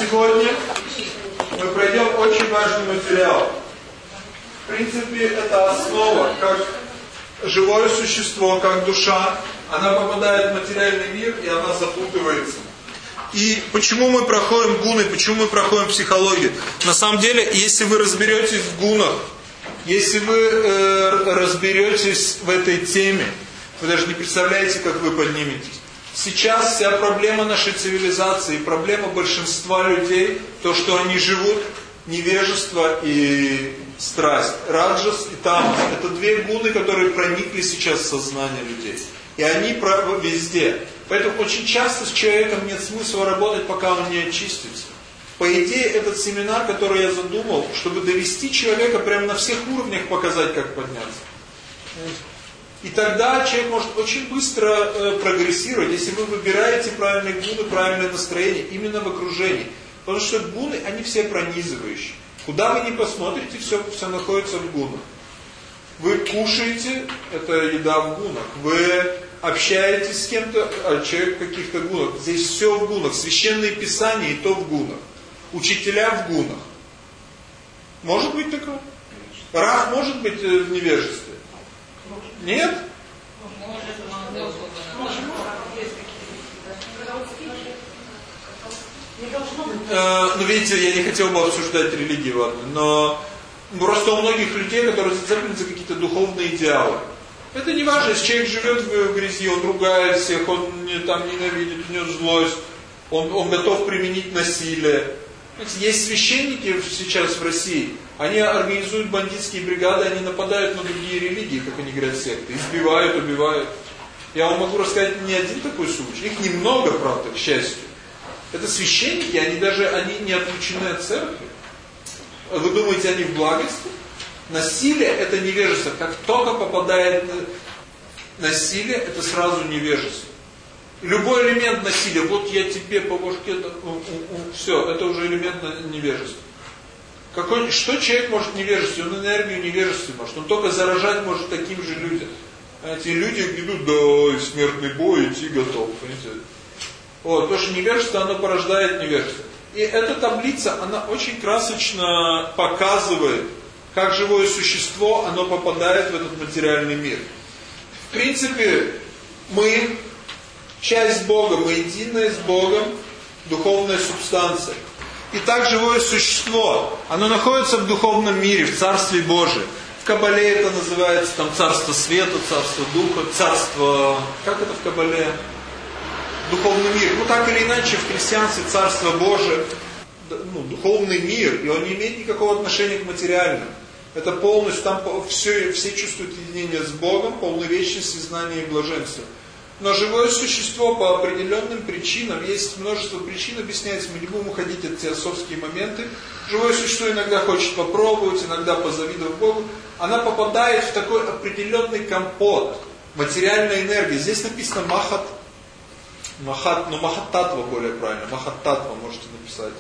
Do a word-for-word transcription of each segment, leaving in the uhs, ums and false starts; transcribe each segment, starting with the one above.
сегодня мы пройдем очень важный материал. В принципе, это основа, как живое существо, как душа, она попадает в материальный мир, и она запутывается. И почему мы проходим гуны, почему мы проходим психологию? На самом деле, если вы разберетесь в гунах, если вы э, разберетесь в этой теме, вы даже не представляете, как вы подниметесь. Сейчас вся проблема нашей цивилизации, проблема большинства людей, то, что они живут, невежество и страсть. Раджас и тамас. Это две гуны, которые проникли сейчас в сознание людей. И они везде. Поэтому очень часто с человеком нет смысла работать, пока он не очистится. По идее, этот семинар, который я задумал, чтобы довести человека прямо на всех уровнях, показать, как подняться. И тогда человек может очень быстро э, прогрессировать, если вы выбираете правильные гуны, правильное настроение именно в окружении. Потому что гуны, они все пронизывающие. Куда вы ни посмотрите, все, все находится в гунах. Вы кушаете, это еда в гунах. Вы общаетесь с кем-то, а человек в каких-то гунах. Здесь все в гунах. Священные писания и то в гунах. Учителя в гунах. Может быть такое? Рах может быть в невежестве? Нет? Э, ну, видите, я не хотел бы обсуждать религии, ладно, но просто у многих людей, которые зацеплены за какие-то духовные идеалы. Это не важно, если человек живет в грязи, он ругает всех, он не, там ненавидит, у него злость, он, он готов применить насилие. Есть священники сейчас в России, они организуют бандитские бригады, они нападают на другие религии, как они говорят, секты, избивают, убивают. Я вам могу рассказать не один такой случай, их немного, правда, к счастью. Это священники, они даже они не отлучены от церкви. Вы думаете, они в благости? Насилие – это невежество. Как только попадает насилие, это сразу невежество. Любой элемент насилия, вот я тебе по башке, все, это уже элемент невежества. Какой, что человек может невежествовать? Он энергию невежества может. Он только заражать может таким же людям. Эти люди идут, да, смертный бой, идти готов. Понимаете? Вот, потому что невежество, оно порождает невежество. И эта таблица, она очень красочно показывает, как живое существо, оно попадает в этот материальный мир. В принципе, мы часть Бога, мы единая с Богом, духовная субстанция. И так живое существо, оно находится в духовном мире, в Царстве Божьем. В Кабале это называется там Царство Света, Царство Духа, Царство... Как это в Кабале? Духовный мир. Ну так или иначе в христианстве Царство Божие, ну, духовный мир, и он не имеет никакого отношения к материальному. Это полностью, там все, все чувствуют единение с Богом, полной вечности, знания и блаженства. Но живое существо по определенным причинам, есть множество причин, объясняется, мы не будем уходить от теософские моменты. Живое существо иногда хочет попробовать, иногда позавидовать Богу. Она попадает в такой определенный компот материальной энергии. Здесь написано махат, махат, ну махаттатва более правильно, махаттатва можете написать.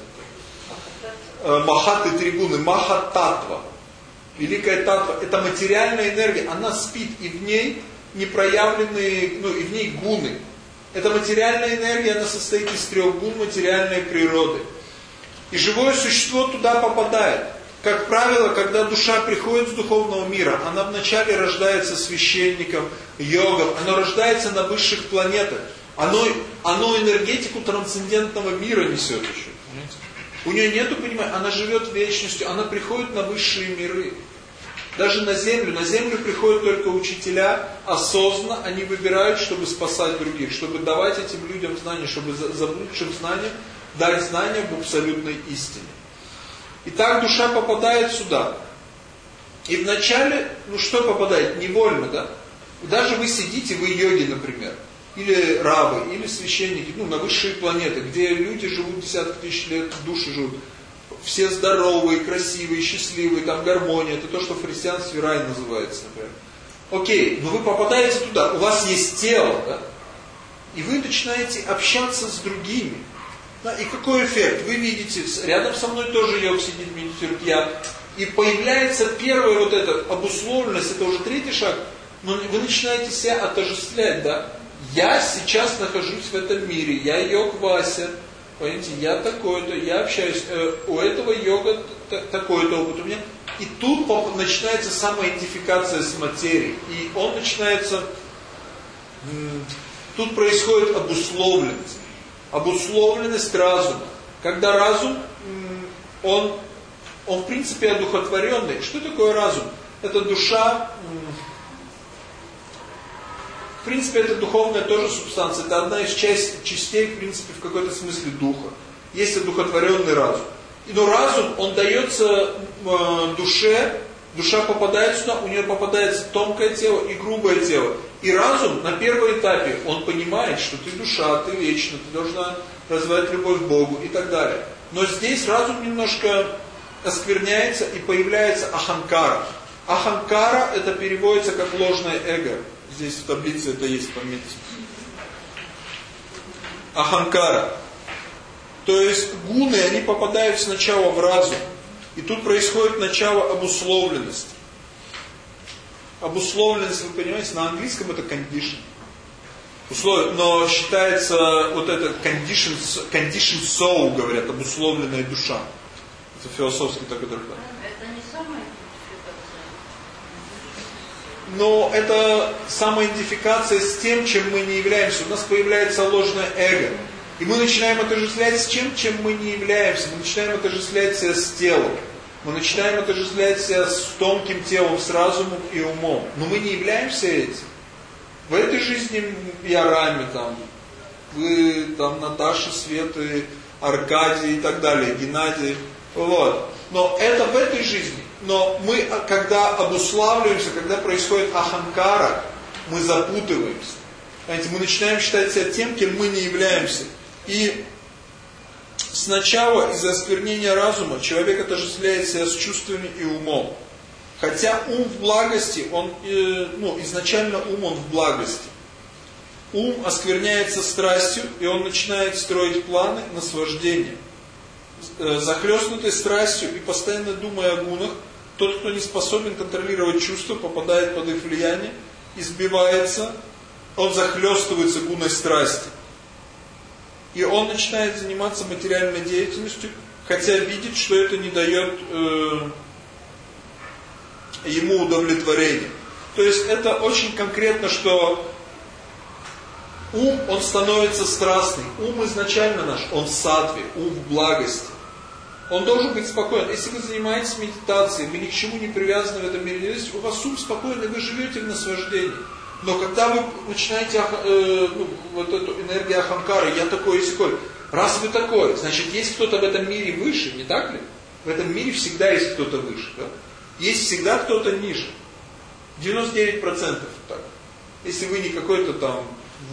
Махат и тригуны, махаттатва. Великая татва, это материальная энергия, она спит, и в ней непроявленные, ну и в ней гуны. Эта материальная энергия, она состоит из трех гун материальной природы. И живое существо туда попадает. Как правило, когда душа приходит с духовного мира, она вначале рождается священником, йогом, она рождается на высших планетах. Оно, оно энергетику трансцендентного мира несет еще. Понимаете? У нее нету понимания, она живет вечностью, она приходит на высшие миры. Даже на землю. На землю приходят только учителя, осознанно они выбирают, чтобы спасать других, чтобы давать этим людям знания, чтобы заблудшим знаниям дать знания об абсолютной истине. И так душа попадает сюда. И вначале, ну что попадает? Невольно, да? Даже вы сидите, вы йоги, например, или рабы, или священники, ну на высшие планеты, где люди живут десятки тысяч лет, души живут. Все здоровые, красивые, счастливые, там гармония. Это то, что в христианстве рай называется, например. Окей, но вы попадаете туда, у вас есть тело, да? И вы начинаете общаться с другими. Да? И какой эффект? Вы видите, рядом со мной тоже йог сидит, медитирует я. И появляется первая вот эта обусловленность, это уже третий шаг. Но вы начинаете себя отождествлять, да? Я сейчас нахожусь в этом мире, я йог Вася. Понимаете, я такой-то, я общаюсь, э, у этого йога такой-то опыт у меня. И тут начинается самоидентификация с материей. И он начинается... Тут происходит обусловленность. Обусловленность разума. Когда разум, он, он в принципе одухотворенный. Что такое разум? Это душа... В принципе, это духовная тоже субстанция. Это одна из часть, частей, в принципе, в какой-то смысле духа. Есть одухотворенный разум. Но разум, он дается э, душе, душа попадает сюда, у нее попадается тонкое тело и грубое тело. И разум на первом этапе, он понимает, что ты душа, ты вечна, ты должна развивать любовь к Богу и так далее. Но здесь разум немножко оскверняется и появляется аханкара. Аханкара это переводится как ложное эго. Здесь в таблице это есть, пометьте. Аханкара. То есть гуны, они попадают сначала в разум. И тут происходит начало обусловленности. Обусловленность, вы понимаете, на английском это condition. Условие, но считается вот это condition, condition soul, говорят, обусловленная душа. Это философский такой трактат. Это не самая Но это самоидентификация с тем, чем мы не являемся. У нас появляется ложное эго. И мы начинаем отождествлять с чем, чем мы не являемся. Мы начинаем отождествлять себя с телом. Мы начинаем отождествлять себя с тонким телом, с разумом и умом. Но мы не являемся этим. В этой жизни я Рами, там, вы, там, Наташа, Света, Аркадий и так далее, Геннадий. Вот. Но это в этой жизни. Но мы, когда обуславливаемся, когда происходит аханкара, мы запутываемся. Понимаете, мы начинаем считать себя тем, кем мы не являемся. И сначала из-за осквернения разума человек отождествляет себя с чувствами и умом. Хотя ум в благости, он, э, ну, изначально ум он в благости. Ум оскверняется страстью, и он начинает строить планы наслаждения. Э, захлестнутый страстью и постоянно думая о гунах, тот, кто не способен контролировать чувства, попадает под их влияние, избивается, он захлестывается гуной страсти. И он начинает заниматься материальной деятельностью, хотя видит, что это не дает э, ему удовлетворения. То есть это очень конкретно, что ум, он становится страстный. Ум изначально наш, он в саттве, ум в благости. Он должен быть спокоен. Если вы занимаетесь медитацией, вы ни к чему не привязаны в этом мире, у вас ум спокойный, вы живете в наслаждении. Но когда вы начинаете э, ну, вот эту энергию аханкары, я такой и сякой, раз вы такой, значит есть кто-то в этом мире выше, не так ли? В этом мире всегда есть кто-то выше. Да? Есть всегда кто-то ниже. девяносто девять процентов так. Если вы не какой-то там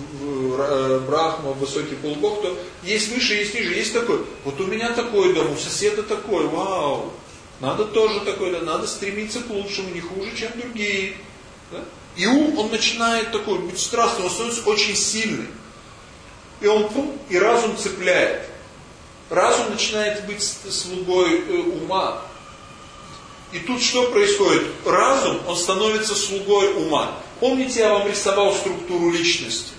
брахма, высокий полубог, то есть выше, есть ниже, есть такой. Вот у меня такой дом, у соседа такой, вау. Надо тоже такой, да, надо стремиться к лучшему, не хуже, чем другие. Да? И ум, он начинает такой быть страстным, он становится очень сильным. И он, пум, и разум цепляет. Разум начинает быть слугой э, ума. И тут что происходит? Разум, он становится слугой ума. Помните, я вам рисовал структуру личности?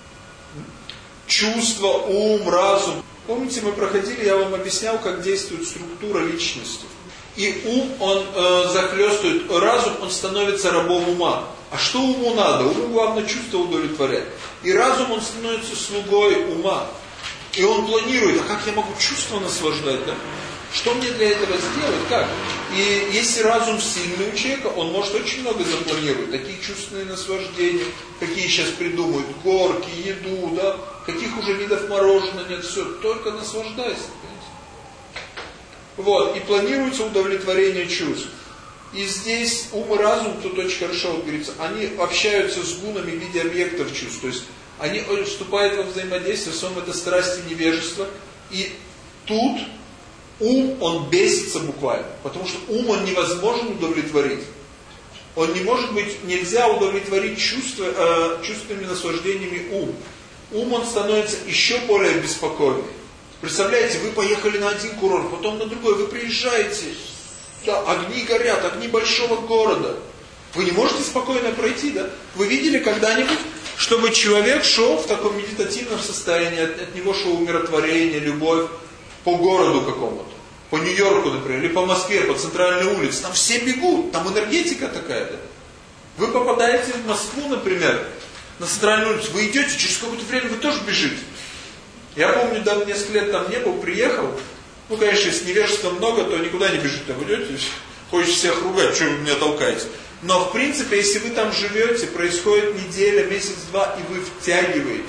Чувство, ум, разум. Помните, мы проходили, я вам объяснял, как действует структура личности. И ум, он э, захлестывает, разум, он становится рабом ума. А что уму надо? Уму главное чувство удовлетворять. И разум, он становится слугой ума. И он планирует, а как я могу чувство наслаждать, да? Что мне для этого сделать? Как? И если разум сильный у человека, он может очень много запланировать. Такие чувственные наслаждения, какие сейчас придумают, горки, еду, да? Каких уже видов мороженого нет, все, только наслаждайся. Понимаете? Вот, и планируется удовлетворение чувств. И здесь ум и разум, тут очень хорошо вот говорится, они общаются с гунами в виде объектов чувств. То есть они вступают во взаимодействие, в самом это страсть и невежество. И тут ум, он бесится буквально. Потому что ум, он невозможен удовлетворить. Он не может быть, нельзя удовлетворить чувства, э, чувственными наслаждениями ум. Ум, он становится еще более беспокойным. Представляете, вы поехали на один курорт, потом на другой, вы приезжаете, да, огни горят, огни большого города. Вы не можете спокойно пройти, да? Вы видели когда-нибудь Чтобы человек шел в таком медитативном состоянии, от, от него шло умиротворение, любовь по городу какому-то. По Нью-Йорку, например, или по Москве, по центральной улице. Там все бегут, там энергетика такая-то. Вы попадаете в Москву, например, на центральную улицу, вы идете, через какое-то время вы тоже бежите. Я помню, да, несколько лет там не был, приехал. Ну, конечно, если невежества много, то никуда не бежите. Там идете, хочешь всех ругать, что вы меня толкаете. Но, в принципе, если вы там живете, происходит неделя, месяц-два, и вы втягиваете.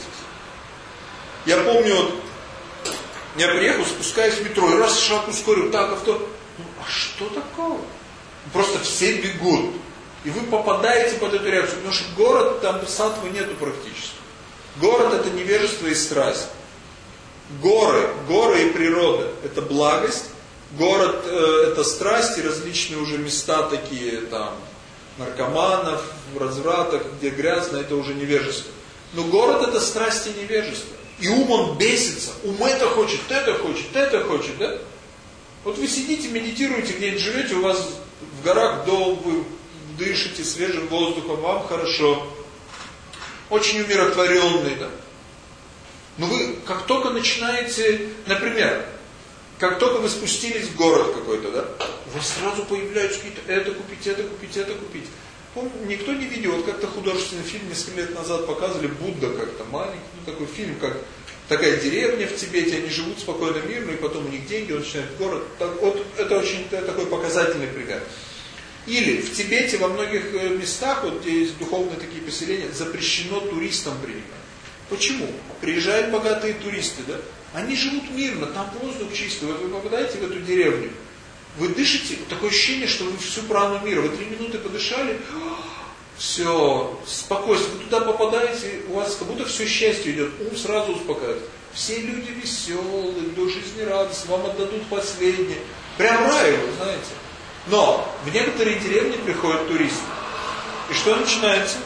Я помню, вот, я приехал, спускаюсь в метро, и раз шаг ускорил, так, авто. Ну, а что такого? Просто все бегут. И вы попадаете под эту реакцию. Потому что город, там сатвы нету практически. Город это невежество и страсть. Горы, горы и природа это благость. Город э, это страсть и различные уже места такие, там, наркоманов, в развратах, где грязно, это уже невежество. Но город это страсть и невежество. И ум он бесится. Ум это хочет, это хочет, это хочет, да? Вот вы сидите, медитируете, где-нибудь живете, у вас в горах дом, вы дышите свежим воздухом, вам хорошо. Очень умиротворенный, да? Но вы, как только начинаете, например, как только вы спустились в город какой-то, да? У вас сразу появляются какие-то, это купить, это купить, это купить. Помню, никто не видел, вот как-то художественный фильм несколько лет назад показывали, Будда как-то маленький, ну такой фильм, как такая деревня в Тибете, они живут спокойно, мирно, и потом у них деньги, он начинает в город. Так, вот это очень такой показательный пример. Или в Тибете во многих местах, вот где есть духовные такие поселения, запрещено туристам принимать. Почему? Приезжают богатые туристы, да? Они живут мирно, там воздух чистый, вот вы попадаете в эту деревню, вы дышите, такое ощущение, что вы всю прану мира, вы три минуты подышали, все, спокойствие, вы туда попадаете, у вас как будто все счастье идет, ум сразу успокаивается. Все люди веселые, до жизни радостны, вам отдадут последнее. Прям рай, вы знаете. Но в некоторые деревни приходят туристы. И что начинается?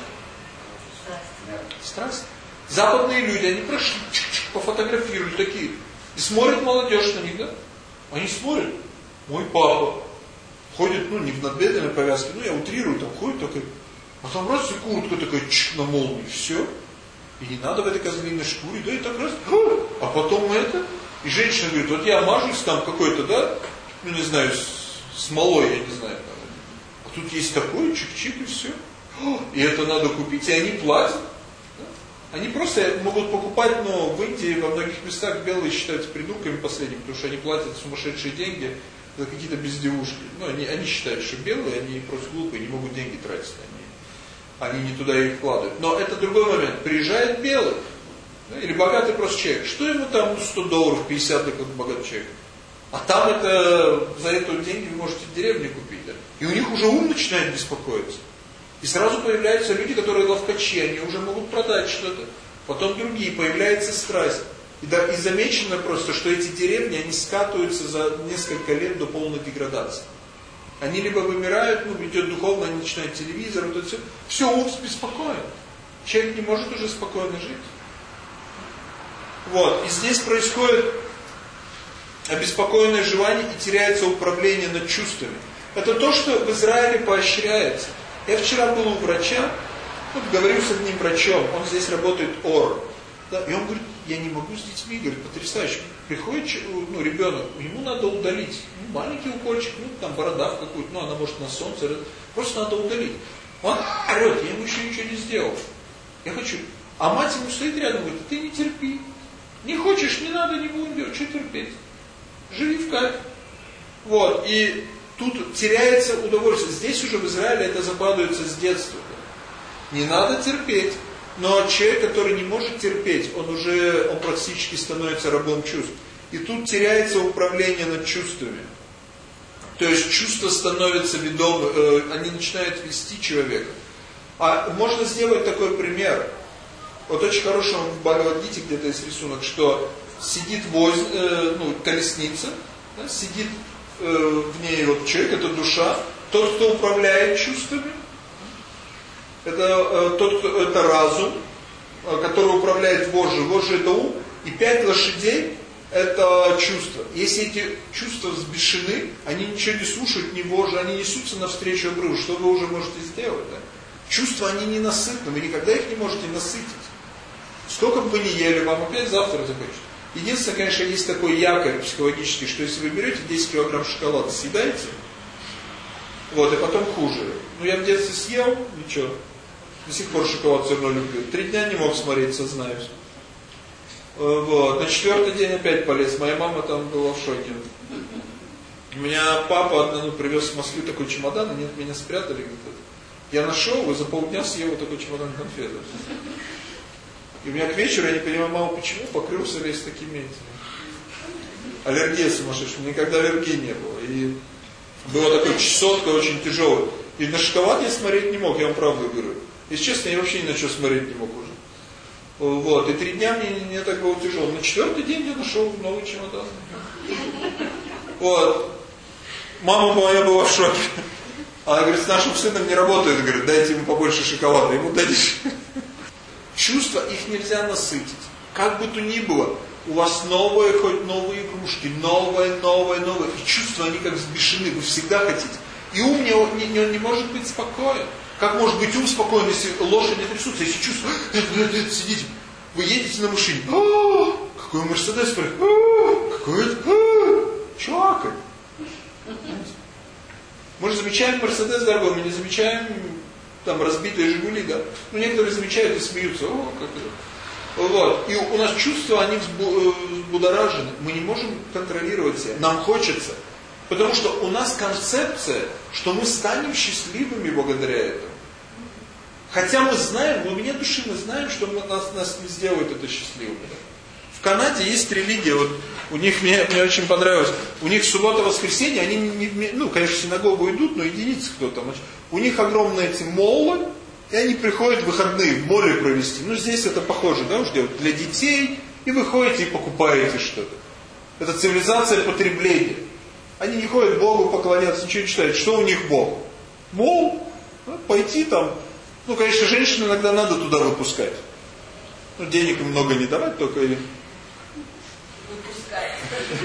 Страсть. Западные люди, они прошли, пофотографировали такие. И смотрят молодежь на них, да? Они смотрят. Мой папа ходит, ну, не в надбедренной повязке, ну, я утрирую, там ходит такой, а там раз и куртка такая, чик, на молнии, все. И не надо в этой козлиной шкуре, да, и так раз, а потом это. И женщина говорит, вот я мажусь там какой-то, да, ну, не знаю, с смолой, я не знаю, там. А тут есть такое, чик-чик, и все. И это надо купить, и они платят. Они просто могут покупать, но в Индии во многих местах белые считаются придурками последними, потому что они платят сумасшедшие деньги за какие-то бездевушки. Ну, они, они считают, что белые, они просто глупые, не могут деньги тратить. Они, они не туда их вкладывают. Но это другой момент. Приезжает белый, да, или богатый просто человек. Что ему там, ну, сто долларов, пятьдесят, как богатый человек? А там это, за это деньги вы можете деревню купить. Да? И у них уже ум начинает беспокоиться. И сразу появляются люди, которые ловкачи, они уже могут продать что-то. Потом другие, появляется страсть. И, да, и замечено просто, что эти деревни, они скатываются за несколько лет до полной деградации. Они либо вымирают, ну, идет духовно, они начинают телевизор, вот это все. Все, ум беспокоен. Человек не может уже спокойно жить. Вот, и здесь происходит обеспокоенное желание и теряется управление над чувствами. Это то, что в Израиле поощряется. Я вчера был у врача, вот, говорил с одним врачом, он здесь работает ОР. Да, и он говорит, я не могу с детьми, говорит, потрясающе. Приходит, ну, ребенок, ему надо удалить. Ну, маленький укольчик, ну, там, борода какую-то, ну, она может на солнце, просто надо удалить. Он орет, я ему еще ничего не сделал. Я хочу. А мать ему стоит рядом, говорит, ты не терпи. Не хочешь, не надо, не будем делать, что терпеть? Живи в кайф. Вот, и тут теряется удовольствие. Здесь уже в Израиле это закладывается с детства. Не надо терпеть. Но человек, который не может терпеть, он уже, он практически становится рабом чувств. И тут теряется управление над чувствами. То есть чувства становятся ведомы, э, они начинают вести человека. А можно сделать такой пример. Вот очень хороший в Бхагавад-гите где-то есть рисунок, что сидит воз, э, ну, колесница, да, сидит э, в ней вот человек, это душа, тот, кто управляет чувствами, это э, тот, кто, это разум, э, который управляет вожжей, вожжи это ум, и пять лошадей это чувства. Если эти чувства взбешены, они ничего не слушают, не вожжи, они несутся навстречу обрыву, что вы уже можете сделать, да? Чувства, они ненасытны, вы никогда их не можете насытить. Сколько бы вы ни ели, вам опять завтра захочется. Единственное, конечно, есть такой якорь психологический, что если вы берете десять килограмм шоколада, съедаете, вот, и потом хуже. Ну, я в детстве съел, ничего, до сих пор шоколад все равно люблю. Три дня не мог смотреть, сознаюсь. Вот, на четвертый день опять полез. Моя мама там была в шоке. У меня папа одному привез в Москву такой чемодан, они от меня спрятали где-то. Я нашел и за полдня съел вот такой чемодан конфет. И у меня к вечеру, я не понимаю, мама, почему покрылся весь такими этими. Аллергия сумасшедшая, у меня никогда аллергии не было. И была такая чесотка очень тяжелая. И на шоколад я смотреть не мог, я вам правду говорю. Если честно, я вообще ни на что смотреть не мог уже. Вот, и три дня мне не так было тяжело. На четвертый день я нашел новый чемодан. Вот. Мама моя была в шоке. Она говорит, с нашим сыном не работает. Говорит, дайте ему побольше шоколада. Ему дадите. Чувства, их нельзя насытить. Как бы то ни было, у вас новые, хоть новые игрушки, новые, новые, новые. И чувства, они как взбешены, вы всегда хотите. И ум не, не, не, не может быть спокоен. Как может быть ум спокоен, если лошади трясутся, если чувства, сидите, вы едете на машине, какой Мерседес, какой это, чувак. Мы же замечаем Мерседес дорогой, мы не замечаем там разбитые Жигули, да? Ну, некоторые замечают и смеются. О, как это. Вот. И у нас чувства, они взбудоражены. Мы не можем контролировать себя. Нам хочется. Потому что у нас концепция, что мы станем счастливыми благодаря этому. Хотя мы знаем, в глубине души мы знаем, что нас, нас не сделает это счастливыми. В Канаде есть религия, вот у них, мне, мне очень понравилось, у них суббота-воскресенье, они, не, не, ну, конечно, в синагогу идут, но единицы кто там. У них огромные эти моллы, и они приходят в выходные в море провести. Ну, здесь это похоже, да, уж делают для детей, и вы ходите и покупаете что-то. Это цивилизация потребления. Они не ходят Богу поклоняться, ничего не читают. Что у них Бог? Мол, ну, пойти там. Ну, конечно, женщин иногда надо туда выпускать. Ну, денег им много не давать, только и... Выпускать.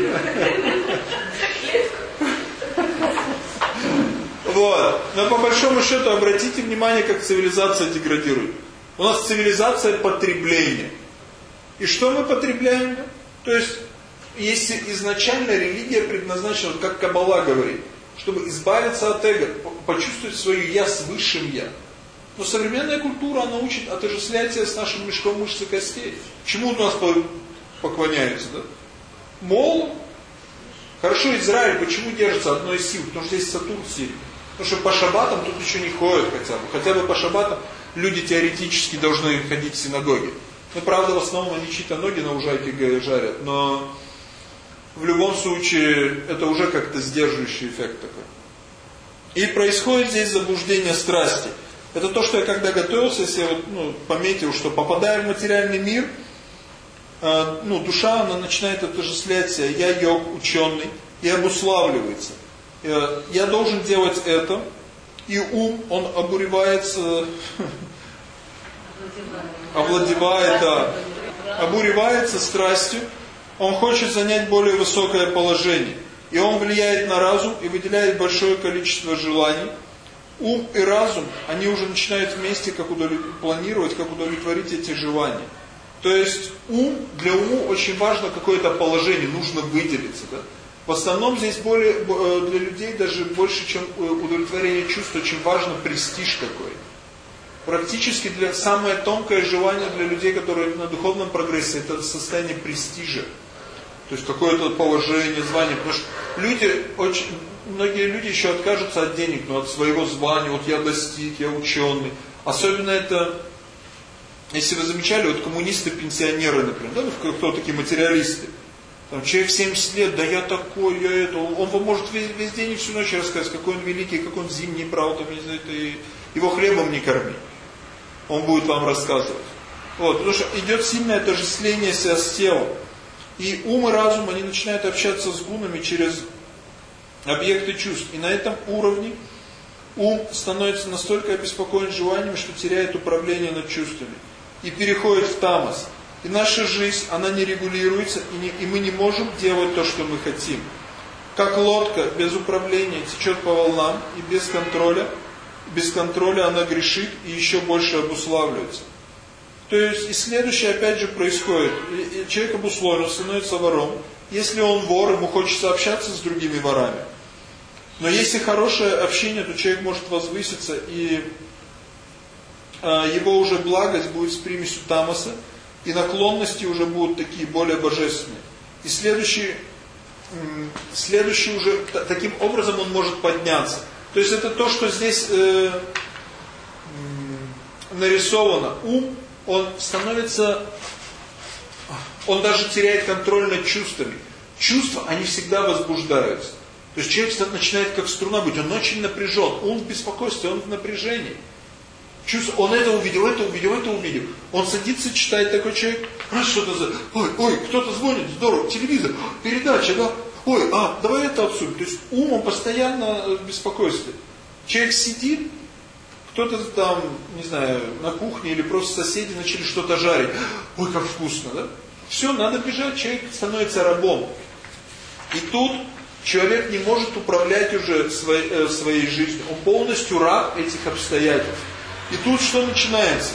Вот. Но по большому счету обратите внимание, как цивилизация деградирует. У нас цивилизация потребления. И что мы потребляем? То есть, если изначально религия предназначена, как Каббала говорит, чтобы избавиться от эго, почувствовать свое «я» с высшим «я». Но современная культура, она учит отождествлять себя с нашим мешком мышц и костей. Чему у нас поклоняются, да? Мол, хорошо, Израиль почему держится одной из сил? Потому что здесь Сатурн сильный. Потому что по шаббатам тут еще не ходят хотя бы. Хотя бы по шаббатам люди теоретически должны ходить в синагоги. Ну, правда, в основном они чьи-то ноги на лужайке жарят. Но в любом случае это уже как-то сдерживающий эффект такой. И происходит здесь заблуждение страсти. Это то, что я когда готовился, если я вот, ну, пометил, что попадая в материальный мир, э, ну, душа, она начинает отождествлять себя. Я йог, ученый, и обуславливается. Э, я должен делать это, и ум, он обуревается, овладевает, да, обуревается страстью, он хочет занять более высокое положение. И он влияет на разум и выделяет большое количество желаний. Ум и разум, они уже начинают вместе как удовлет... планировать, как удовлетворить эти желания. То есть ум, для ума очень важно какое-то положение, нужно выделиться. Да? В основном здесь более, для людей даже больше, чем удовлетворение чувств, очень важно престиж какой. Практически для, самое тонкое желание для людей, которые на духовном прогрессе, это состояние престижа. То есть какое-то положение, звание. Потому что люди, очень, многие люди еще откажутся от денег, но от своего звания. Вот я достиг, я ученый. Особенно это, если вы замечали, вот коммунисты-пенсионеры, например, да, ну, кто такие материалисты. Там человек в семьдесят лет, да я такой, я это. Он вам может весь, весь день и всю ночь рассказать, какой он великий, как он зимний брал, там, не знаю, и его хлебом не корми. Он будет вам рассказывать. Вот, потому что идет сильное отождествление себя с телом. И ум и разум, они начинают общаться с гунами через объекты чувств. И на этом уровне ум становится настолько обеспокоен желаниями, что теряет управление над чувствами. И переходит в тамос. И наша жизнь, она не регулируется, и, не, и мы не можем делать то, что мы хотим. Как лодка без управления течет по волнам и без контроля, без контроля она грешит и еще больше обуславливается. То есть и следующее опять же происходит. Человек обусловлен, становится вором. Если он вор, ему хочется общаться с другими ворами. Но если хорошее общение, то человек может возвыситься, и э, его уже благость будет с примесью тамаса, и наклонности уже будут такие более божественные. И следующий, э, следующий уже, таким образом он может подняться. То есть это то, что здесь э, э, нарисовано. Ум, он становится, он даже теряет контроль над чувствами. Чувства, они всегда возбуждаются. То есть человек начинает как струна быть, он очень напряжен, он в беспокойстве, он в напряжении. Чувство, он это увидел, это увидел, это увидел. Он садится, читает такой человек, раз что-то за... Ой, ой, кто-то звонит, здорово, телевизор, передача, да? Ой, а, давай это обсудим. То есть ум, он постоянно в беспокойстве. Человек сидит, кто-то там, не знаю, на кухне или просто соседи начали что-то жарить. Ой, как вкусно, да? Все, надо бежать, человек становится рабом. И тут человек не может управлять уже своей, э, своей жизнью. Он полностью раб этих обстоятельств. И тут что начинается?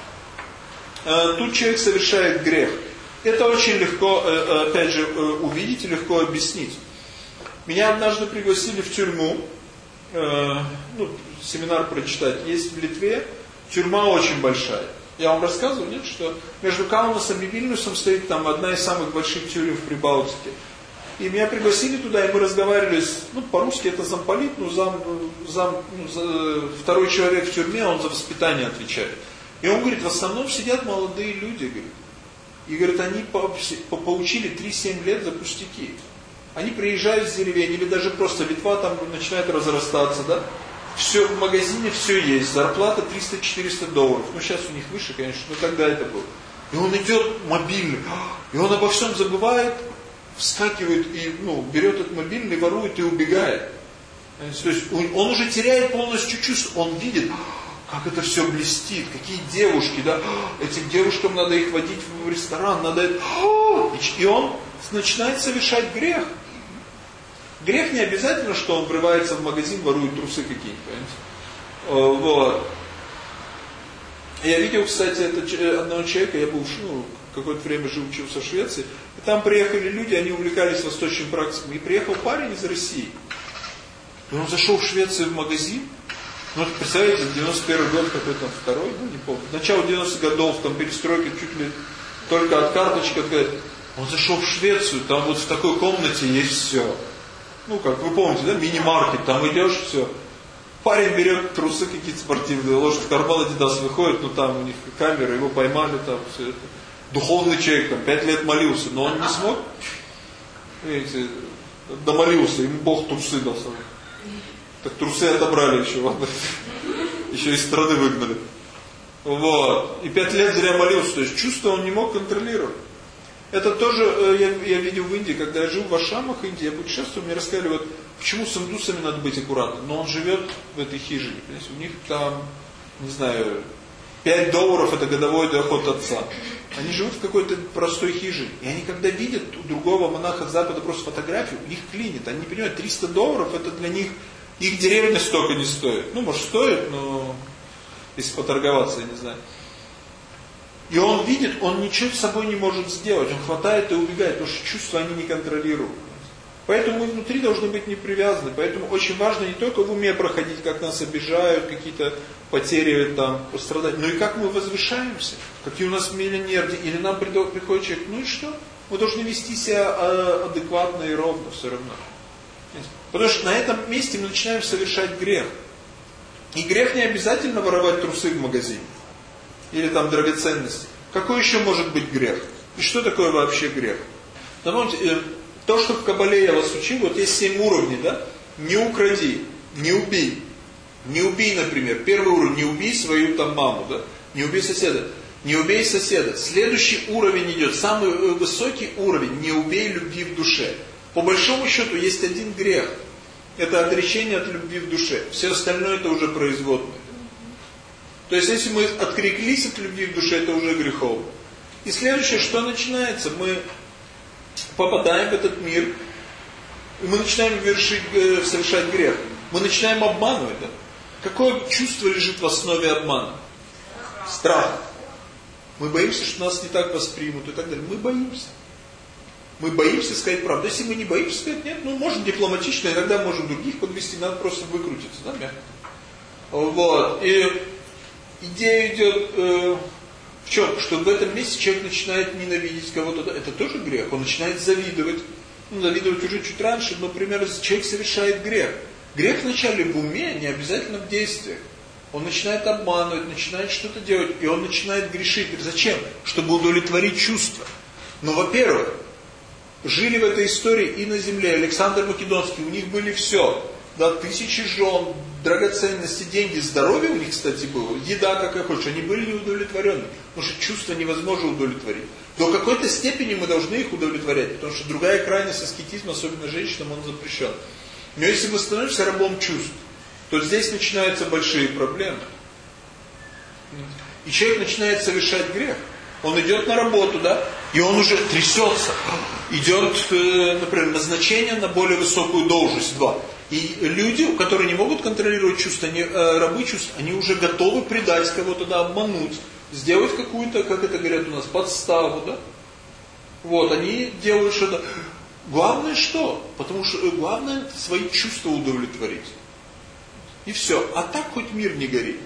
Э, тут человек совершает грех. Это очень легко, э, опять же, э, увидеть и легко объяснить. Меня однажды пригласили в тюрьму, э, ну, семинар прочитать. Есть в Литве тюрьма очень большая. Я вам рассказывал, нет, что между Каунасом и Вильнюсом стоит там одна из самых больших тюрем в Прибалтике. И меня пригласили туда, и мы разговаривали, с, ну, по-русски это замполит, ну, зам, зам, ну, за, второй человек в тюрьме, он за воспитание отвечает. И он говорит, в основном сидят молодые люди, говорит. И говорит, они по, по, получили три-семь лет за пустяки. Они приезжают с деревень, или даже просто Литва там начинает разрастаться, да? Все, в магазине все есть, зарплата триста-четыреста долларов. Ну, сейчас у них выше, конечно, но тогда это было. И он идет мобильный, и он обо всем забывает, вскакивает и, ну, берет этот мобильный, ворует и убегает. То есть он уже теряет полностью чувство, он видит, как это все блестит, какие девушки, да, этим девушкам надо их водить в ресторан, надо это... И он начинает совершать грех. Грех не обязательно, что он врывается в магазин, ворует трусы какие-нибудь, понимаете? Вот. Я видел, кстати, это, одного человека, я был, ну, какое-то время жил, учился в Швеции, и там приехали люди, они увлекались восточным практиками, и приехал парень из России. И он зашел в Швецию в магазин, ну, представляете, девяносто первый год, какой-то там второй, ну, не помню, начало девяностых годов, там перестройка чуть ли только от карточки какая-то. Он зашел в Швецию, там вот в такой комнате есть все. Ну, как вы помните, да, мини-маркет, там идешь, все. Парень берет трусы какие-то спортивные, ложит в карман, Adidas выходит, ну там у них камера, его поймали, там все это. Духовный человек, там, пять лет молился, но он не смог, видите, домолился, ему Бог трусы дал сам. Так трусы отобрали еще, ладно, еще из страны выгнали. Вот, и пять лет зря молился, то есть чувство он не мог контролировать. Это тоже я, я видел в Индии, когда я жил в Ашамах Индии, я путешествовал, мне рассказали, вот почему с индусами надо быть аккуратным. Но он живет в этой хижине, понимаете? У них там, не знаю, пять долларов это годовой доход отца. Они живут в какой-то простой хижине. И они когда видят у другого монаха с Запада просто фотографию, у них клинит. Они не понимают, триста долларов это для них, их деревня столько не стоит. Ну, может стоит, но если поторговаться, я не знаю. И он видит, он ничего с собой не может сделать. Он хватает и убегает, потому что чувства они не контролируют. Поэтому мы внутри должны быть не привязаны. Поэтому очень важно не только в уме проходить, как нас обижают, какие-то потери, там, пострадать, но и как мы возвышаемся. Какие у нас миллионеры. Или нам приходит человек, ну и что? Мы должны вести себя адекватно и ровно все равно. Потому что на этом месте мы начинаем совершать грех. И грех не обязательно воровать трусы в магазине. Или там драгоценности. Какой еще может быть грех? И что такое вообще грех? Помните, то, что в Кабале я вас учил, вот есть семь уровней, да? Не укради, не убей. Не убей, например. Первый уровень, не убей свою там маму, да? Не убей соседа. Не убей соседа. Следующий уровень идет, самый высокий уровень, не убей любви в душе. По большому счету есть один грех. Это отречение от любви в душе. Все остальное это уже производное. То есть, если мы отреклись от любви в душе, это уже греховно. И следующее, что начинается? Мы попадаем в этот мир, и мы начинаем вершить, совершать грех. Мы начинаем обманывать, да? Какое чувство лежит в основе обмана? Страх. Мы боимся, что нас не так воспримут и так далее. Мы боимся. Мы боимся сказать правду. Если мы не боимся сказать нет, ну, можно дипломатично, иногда можем других подвести, надо просто выкрутиться, да, мягко. Вот. И идея идет э, в чем? Что в этом месте человек начинает ненавидеть кого-то. Это тоже грех. Он начинает завидовать. Ну, завидовать уже чуть раньше, но, например, человек совершает грех. Грех вначале в уме, не обязательно в действиях. Он начинает обманывать, начинает что-то делать, и он начинает грешить. Зачем? Чтобы удовлетворить чувства. Но, во-первых, жили в этой истории и на земле Александр Македонский, у них были все. Да, тысячи жен, драгоценности, деньги, здоровье у них, кстати, было, еда какая хочешь, они были неудовлетворены, потому что чувства невозможно удовлетворить. До какой-то степени мы должны их удовлетворять, потому что другая крайность аскетизма, особенно женщинам, он запрещен. Но если мы становимся рабом чувств, то здесь начинаются большие проблемы. И человек начинает совершать грех. Он идет на работу, да, и он уже трясется. Идет, например, назначение на более высокую должность, два. И люди, которые не могут контролировать чувства, они, э, рабы чувств, они уже готовы предать кого-то, да, обмануть, сделать какую-то, как это говорят у нас, подставу, да. Вот, они делают что-то. Главное что? Потому что главное свои чувства удовлетворить. И все. А так хоть мир не горит.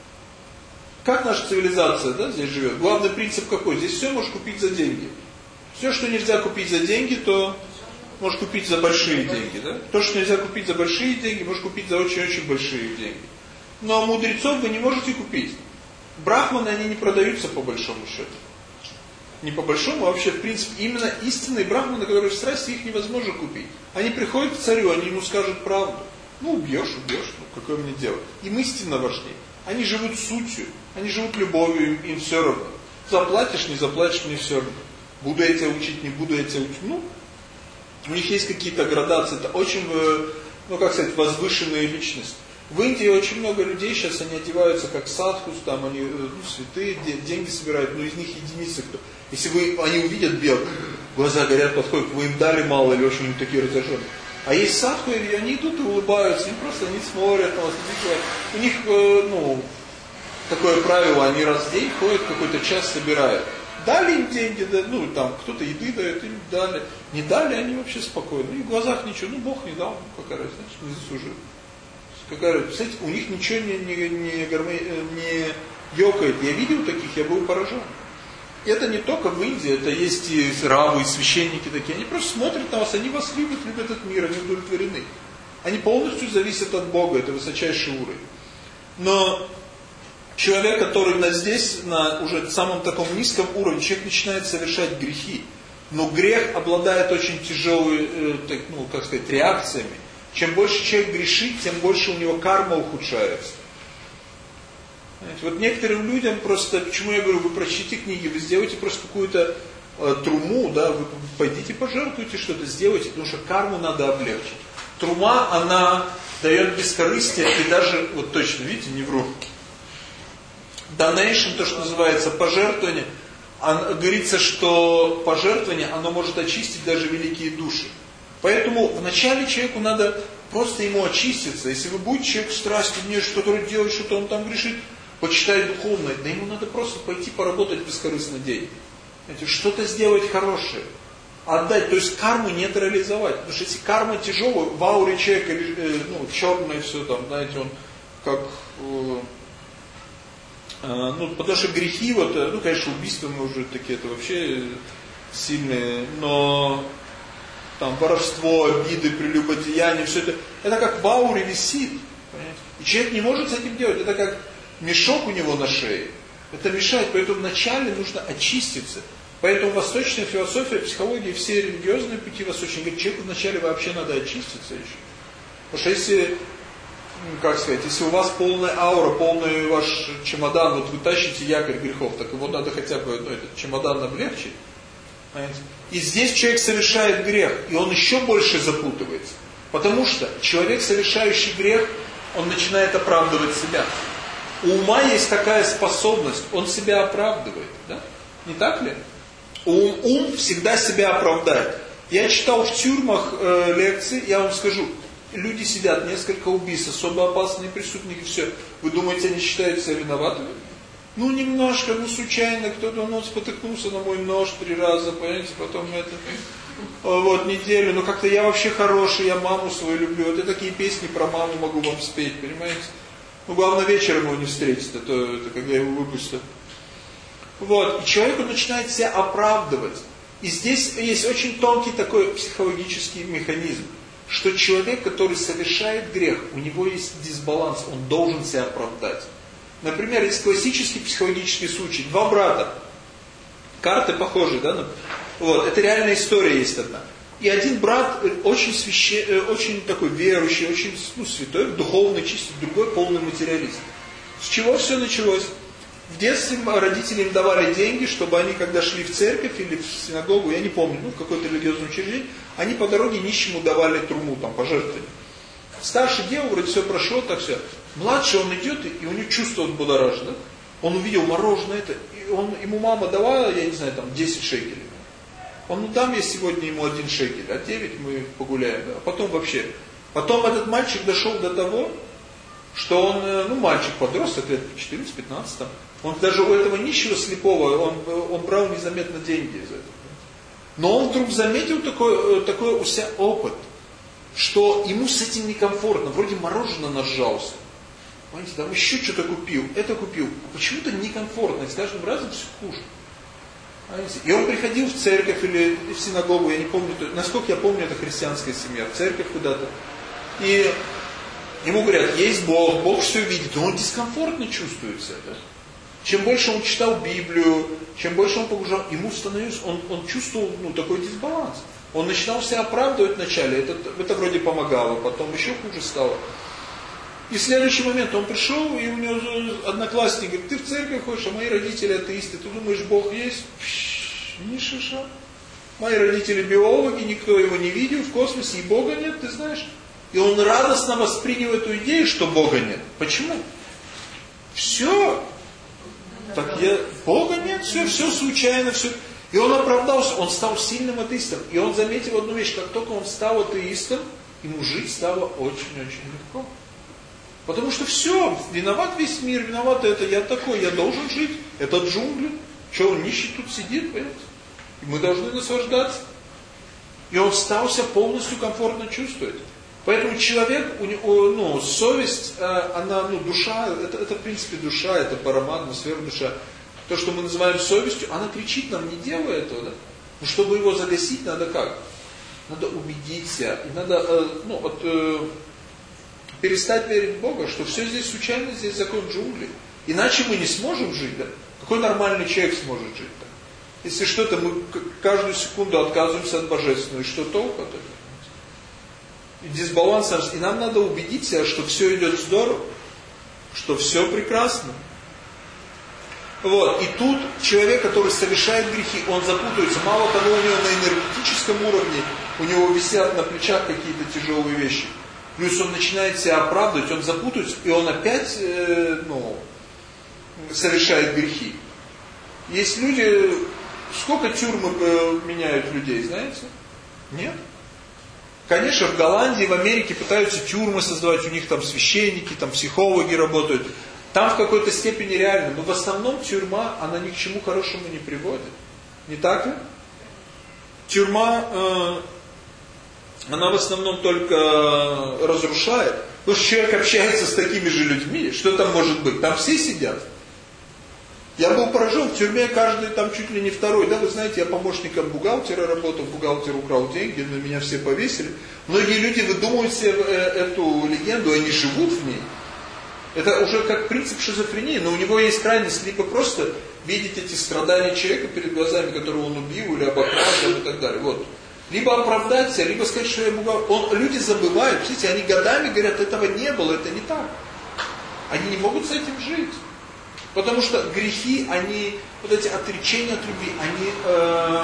Как наша цивилизация, да, здесь живет? Главный принцип какой? Здесь все можешь купить за деньги. Все, что нельзя купить за деньги, то можешь купить за большие деньги, да? То, что нельзя купить за большие деньги, можешь купить за очень-очень большие деньги. Но мудрецов вы не можете купить. Брахманы, они не продаются по большому счету. Не по большому, а вообще, в принципе, именно истинные брахманы, которые в страсти, их невозможно купить. Они приходят к царю, они ему скажут правду. Ну, убьешь, убьешь, ну, какое мне дело. Им истинно важнее. Они живут сутью, они живут любовью, им, им все равно. Заплатишь, не заплатишь, мне все равно. Буду я тебя учить, не буду я тебя учить. Ну, у них есть какие-то градации. Это очень, ну, как сказать, возвышенные личности. В Индии очень много людей сейчас, они одеваются как садхус, там они, ну, святые, деньги собирают, но из них единицы кто. Если вы, они увидят белых, глаза горят, подходят, вы им дали мало или очень такие раздраженные. А есть садху, и они идут и улыбаются, им просто они смотрят на вас, у них, ну, такое правило, они раз в день ходят, какой-то час собирают. Дали им деньги, да, ну, там, кто-то еды дает, им дали. Не дали, они вообще спокойны. И в глазах ничего, ну, Бог не дал, ну, какая разница, значит, не заслужил. Какая разница, кстати, у них ничего не, не, не, не ёкает. Я видел таких, я был поражен. Это не только в Индии, это есть и рабы, и священники такие. Они просто смотрят на вас, они вас любят, любят этот мир, они удовлетворены. Они полностью зависят от Бога, это высочайший уровень. Но человек, который на здесь, на уже самом таком низком уровне, человек начинает совершать грехи. Но грех обладает очень тяжелыми, э, так, ну, как сказать, реакциями. Чем больше человек грешит, тем больше у него карма ухудшается. Знаете, вот некоторым людям просто, почему я говорю, вы прочтите книги, вы сделаете просто какую-то э, труму, да, вы пойдите пожертвуйте что-то, сделайте, потому что карму надо облегчить. Трума, она дает бескорыстие, и даже, вот точно, видите, не вру. Donation, то, что называется пожертвование, он, говорится, что пожертвование, оно может очистить даже великие души. Поэтому вначале человеку надо просто ему очиститься. Если вы будете человек в страсти, мне что-то делать, что-то он там грешит, почитать духовное, да ему надо просто пойти поработать бескорыстно день. Что-то сделать хорошее. Отдать, то есть карму нейтрализовать. Потому что если карма тяжелая, в ауре человека, ну, черное все там, знаете, он как... Ну, потому что грехи, вот, ну, конечно, убийства мы уже такие, это вообще сильные, но там воровство, обиды, прелюбодеяние, все это, это как в ауре висит, понимаете? И человек не может с этим делать, это как мешок у него на шее, это мешает, поэтому вначале нужно очиститься. Поэтому восточная философия, психология, все религиозные пути восточные, говорят, человеку вначале вообще надо очиститься еще. Потому что если... Как сказать, если у вас полная аура, полный ваш чемодан, вот вы тащите якорь грехов, так его надо хотя бы, ну, этот чемодан облегчить. Понимаете? И здесь человек совершает грех, и он еще больше запутывается. Потому что человек, совершающий грех, он начинает оправдывать себя. У ума есть такая способность, он себя оправдывает. Да? Не так ли? Ум, ум всегда себя оправдает. Я читал в тюрьмах э, лекции, я вам скажу, люди сидят, несколько убийств, особо опасные преступники, все. Вы думаете, они считают себя виноватыми? Ну, немножко, ну, случайно, кто-то ну, спотыкнулся на мой нож три раза, понимаете, потом это... Вот, неделю, но как-то я вообще хороший, я маму свою люблю. Вот я такие песни про маму могу вам спеть, понимаете? Ну, главное, вечером его не встретить, а то это когда я его выпустил. Вот, и человек начинает себя оправдывать. И здесь есть очень тонкий такой психологический механизм, что человек, который совершает грех, у него есть дисбаланс, он должен себя оправдать. Например, есть классический психологический случай. Два брата. Карты похожие, да? Вот, это реальная история есть одна. И один брат очень священ, очень такой верующий, очень ну, святой, духовный, чистый, другой полный материалист. С чего все началось? В детстве родители им давали деньги, чтобы они, когда шли в церковь или в синагогу, я не помню, ну, в какое-то религиозное учреждение, они по дороге нищему давали труму, там, пожертвования. Старший делал, вроде все прошло, так все. Младший он идет, и у него чувство будоражит, да? Он увидел мороженое это, и он, ему мама давала, я не знаю, там, десять шекелей. Он, ну, дам я сегодня ему один шекель, а девять мы погуляем, да? А потом вообще. Потом этот мальчик дошел до того, что он, ну, мальчик подросток, лет четырнадцать-пятнадцать, он даже у этого нищего слепого, он, он брал незаметно деньги из этого. Но он вдруг заметил такой, такой у себя опыт, что ему с этим некомфортно, вроде мороженое нажался. Понимаете, там еще что-то купил, это купил. Почему-то некомфортно, и с каждым разом все хуже. Понимаете? И он приходил в церковь или в синагогу, я не помню, насколько я помню, это христианская семья, в церковь куда-то. И ему говорят, есть Бог, Бог все видит, но он дискомфортно чувствует себя. Чем больше он читал Библию, чем больше он погружал, ему становилось, он, он чувствовал ну, такой дисбаланс. Он начинал себя оправдывать вначале, это, это вроде помогало, потом еще хуже стало. И в следующий момент он пришел, и у него одноклассник говорит, ты в церковь ходишь, а мои родители атеисты, ты думаешь, Бог есть? Пш, ни шиша. Мои родители биологи, никто его не видел в космосе, и Бога нет, ты знаешь. И он радостно воспринял эту идею, что Бога нет. Почему? Все. Так я, Бога нет, все, все случайно, все. И он оправдался, он стал сильным атеистом. И он заметил одну вещь, как только он стал атеистом, ему жить стало очень-очень легко. Потому что все, виноват весь мир, виноват это, я такой, я должен жить. Это джунгли. Что он нищий тут сидит, понимаете? И мы должны наслаждаться. И он стал себя полностью комфортно чувствовать. Поэтому человек, у него, ну, совесть, она, ну, душа, это, это в принципе душа, это параматма, сверхдуша. То, что мы называем совестью, она кричит нам, не делай этого, да? Но чтобы его загасить, надо как? Надо убедить себя. И надо, ну, вот, перестать верить в Бога, что все здесь случайно, здесь закон джунглей. Иначе мы не сможем жить, да? Какой нормальный человек сможет жить, да? Если что-то мы каждую секунду отказываемся от Божественного, и что толку от этого? И дисбаланс, и нам надо убедить себя, что все идет здорово, что все прекрасно. Вот, и тут человек, который совершает грехи, он запутается. Мало того, у него на энергетическом уровне, у него висят на плечах какие-то тяжелые вещи. Плюс он начинает себя оправдывать, он запутается, и он опять, э, ну, совершает грехи. Есть люди, сколько тюрьмы меняют людей, знаете? Нет. Конечно, в Голландии, в Америке пытаются тюрьмы создавать, у них там священники, там психологи работают. Там в какой-то степени реально, но в основном тюрьма, она ни к чему хорошему не приводит. Не так ли? Тюрьма, э, она в основном только разрушает. Потому что человек общается с такими же людьми, что там может быть? Там все сидят. Я был поражен, в тюрьме каждый там чуть ли не второй. Да, вы знаете, я помощником бухгалтера работал, бухгалтер украл деньги, на меня все повесили. Многие люди выдумывают себе эту легенду, они живут в ней. Это уже как принцип шизофрении, но у него есть крайность, либо просто видеть эти страдания человека перед глазами, которого он убил или обокрал и так далее. Вот. Либо оправдать себя, либо сказать, что я бухгалтер. Он, люди забывают, видите, они годами говорят, этого не было, это не так. Они не могут с этим жить. Потому что грехи, они, вот эти отречения от любви, они э,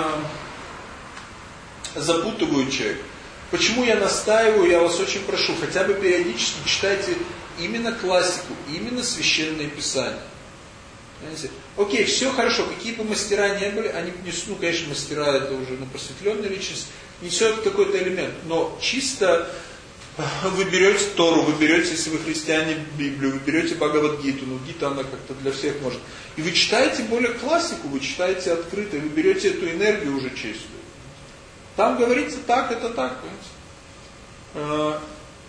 запутывают человека. Почему я настаиваю, я вас очень прошу, хотя бы периодически читайте именно классику, именно священные писания. Понимаете? Окей, все хорошо, какие бы мастера ни были, они несут, ну, конечно, мастера, это уже ну, просветленная личность, несет какой-то элемент, но чисто Вы берете Тору, вы берете, если вы христиане, Библию, вы берете Бхагавад-гиту, ну Гита она как-то для всех может. И вы читаете более классику, вы читаете открыто, вы берете эту энергию уже чистую. Там говорится так, это так, понимаете?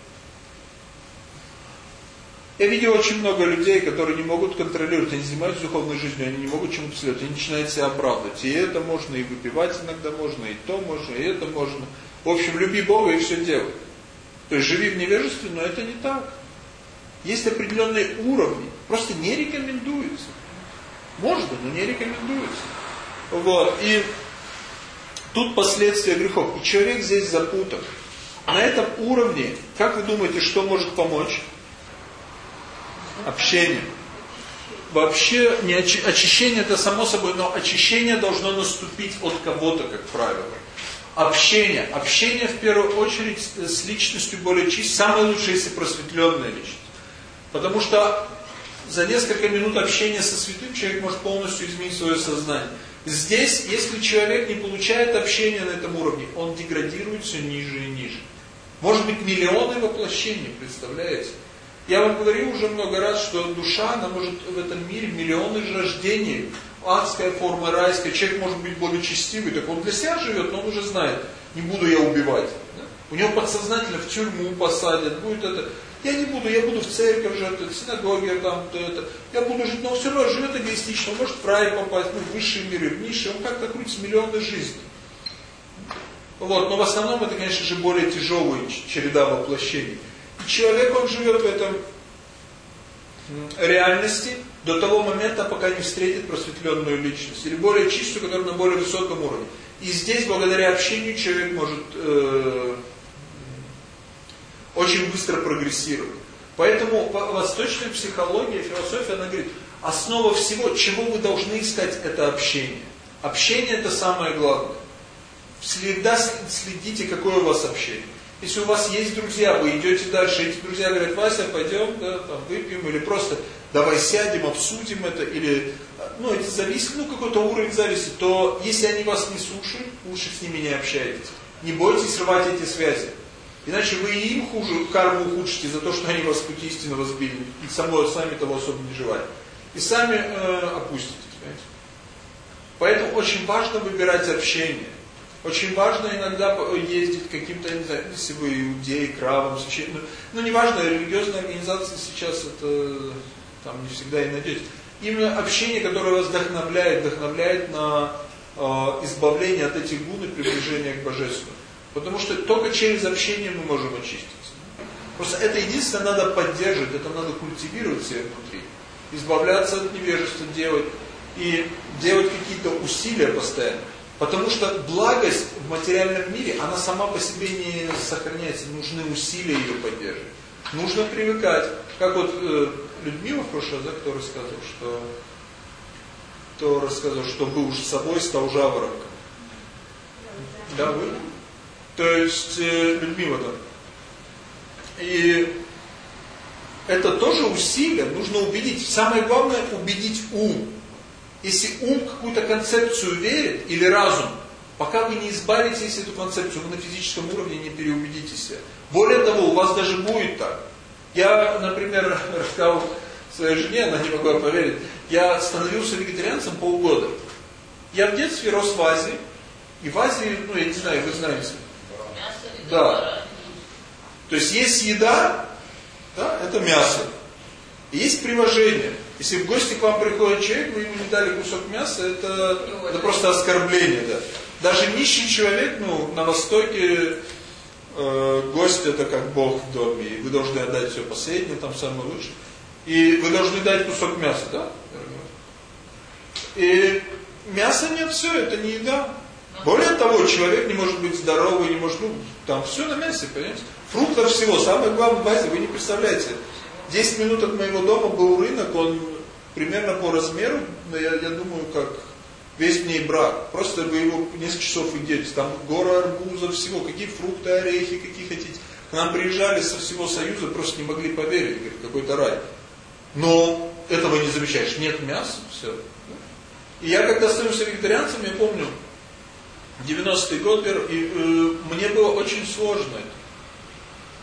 Я видел очень много людей, которые не могут контролировать, они занимаются духовной жизнью, они не могут чему-то следовать, они начинают себя оправдывать. И это можно, и выпивать иногда можно, и то можно, и это можно. В общем, люби Бога и все делай. То есть живи в невежестве, но это не так. Есть определенные уровни, просто не рекомендуется. Можно, но не рекомендуется. Вот, и тут последствия грехов. И человек здесь запутан. На этом уровне, как вы думаете, что может помочь? Общение. Вообще, не очи... очищение это само собой, но очищение должно наступить от кого-то, как правило. Общение. Общение в первую очередь с личностью более чистой. Самое лучшее, если просветленная личность. Потому что за несколько минут общения со святым человек может полностью изменить свое сознание. Здесь, если человек не получает общения на этом уровне, он деградирует все ниже и ниже. Может быть миллионы воплощений, представляете? Я вам говорил уже много раз, что душа, она может в этом мире миллионы рождений, адская форма, райская, человек может быть благочестивый, так он для себя живет, но он уже знает, не буду я убивать. Да? У него подсознательно в тюрьму посадят, будет это, я не буду, я буду в церковь жертвовать, в синагоге, там, то это, я буду жить, но он все равно живет эгоистично, он может в рай попасть, ну, в высшие миры, в низшие, он как-то крутится миллионы жизней. Вот, но в основном это, конечно же, более тяжелая череда воплощений. Человек, он живет в этом реальности до того момента, пока не встретит просветленную личность, или более чистую, которая на более высоком уровне. И здесь, благодаря общению, человек может э, очень быстро прогрессировать. Поэтому восточная психология, философия, она говорит, основа всего, чего вы должны искать, это общение. Общение это самое главное. Всегда следите, какое у вас общение. Если у вас есть друзья, вы идете дальше, эти друзья говорят, Вася, пойдем, да, там, выпьем, или просто давай сядем, обсудим это, или, ну, это зависит, ну, какой-то уровень зависит, то если они вас не слушают, лучше с ними не общайтесь. Не бойтесь рвать эти связи. Иначе вы и им хуже, карму ухудшите за то, что они вас с пути истинного сбили, и само, сами того особо не желают. И сами э, опуститесь, понимаете? Поэтому очень важно выбирать общение. Очень важно иногда ездить к каким-то, не знаю, если вы иудеи, к равам, священным. Ну, неважно, религиозные организации сейчас это там не всегда и найдете. Именно общение, которое вас вдохновляет, вдохновляет на э, избавление от этих гун и приближение к Божественному. Потому что только через общение мы можем очиститься. Просто это единственное надо поддерживать, это надо культивировать себя внутри. Избавляться от невежества, делать и делать какие-то усилия постоянно. Потому что благость в материальном мире, она сама по себе не сохраняется. Нужны усилия ее поддерживать. Нужно привыкать. Как вот э, Людмила в прошлый раз, да, кто рассказывал, что кто рассказывал, что был уже собой, стал жаворонком. Да, вы? То есть э, Людмила, да. И это тоже усилие. Нужно убедить. Самое главное убедить ум. Если ум какую-то концепцию верит, или разум, пока вы не избавитесь от эту концепцию, вы на физическом уровне не переубедите себя. Более того, у вас даже будет так. Я, например, рассказал своей жене, она не могла поверить, я становился вегетарианцем полгода. Я в детстве рос в Азии, и в Азии, ну я не знаю, вы знаете. Да. То есть есть еда, да, это мясо. И есть привожение. Если в гости к вам приходит человек, вы ему не дали кусок мяса, это, это просто оскорбление. Да. Даже нищий человек, ну, на Востоке э, гость это как Бог в доме. И вы должны отдать все последнее, там самое лучшее. И вы должны дать кусок мяса, да? И мяса нет, все, это не еда. Более того, человек не может быть здоровый, не может, ну, там все на мясе, понимаете? Фруктов всего, самое главное в Азии, вы не представляете. десять минут от моего дома был рынок, он примерно по размеру, я, я думаю, как весь в ней брак. Просто вы его несколько часов идете, там гора арбузов, всего, какие фрукты, орехи, какие хотите. К нам приезжали со всего Союза, просто не могли поверить, говорит, какой-то рай. Но этого не замечаешь, нет мяса, все. И я когда становился вегетарианцем, я помню, девяностый год, и э, мне было очень сложно это.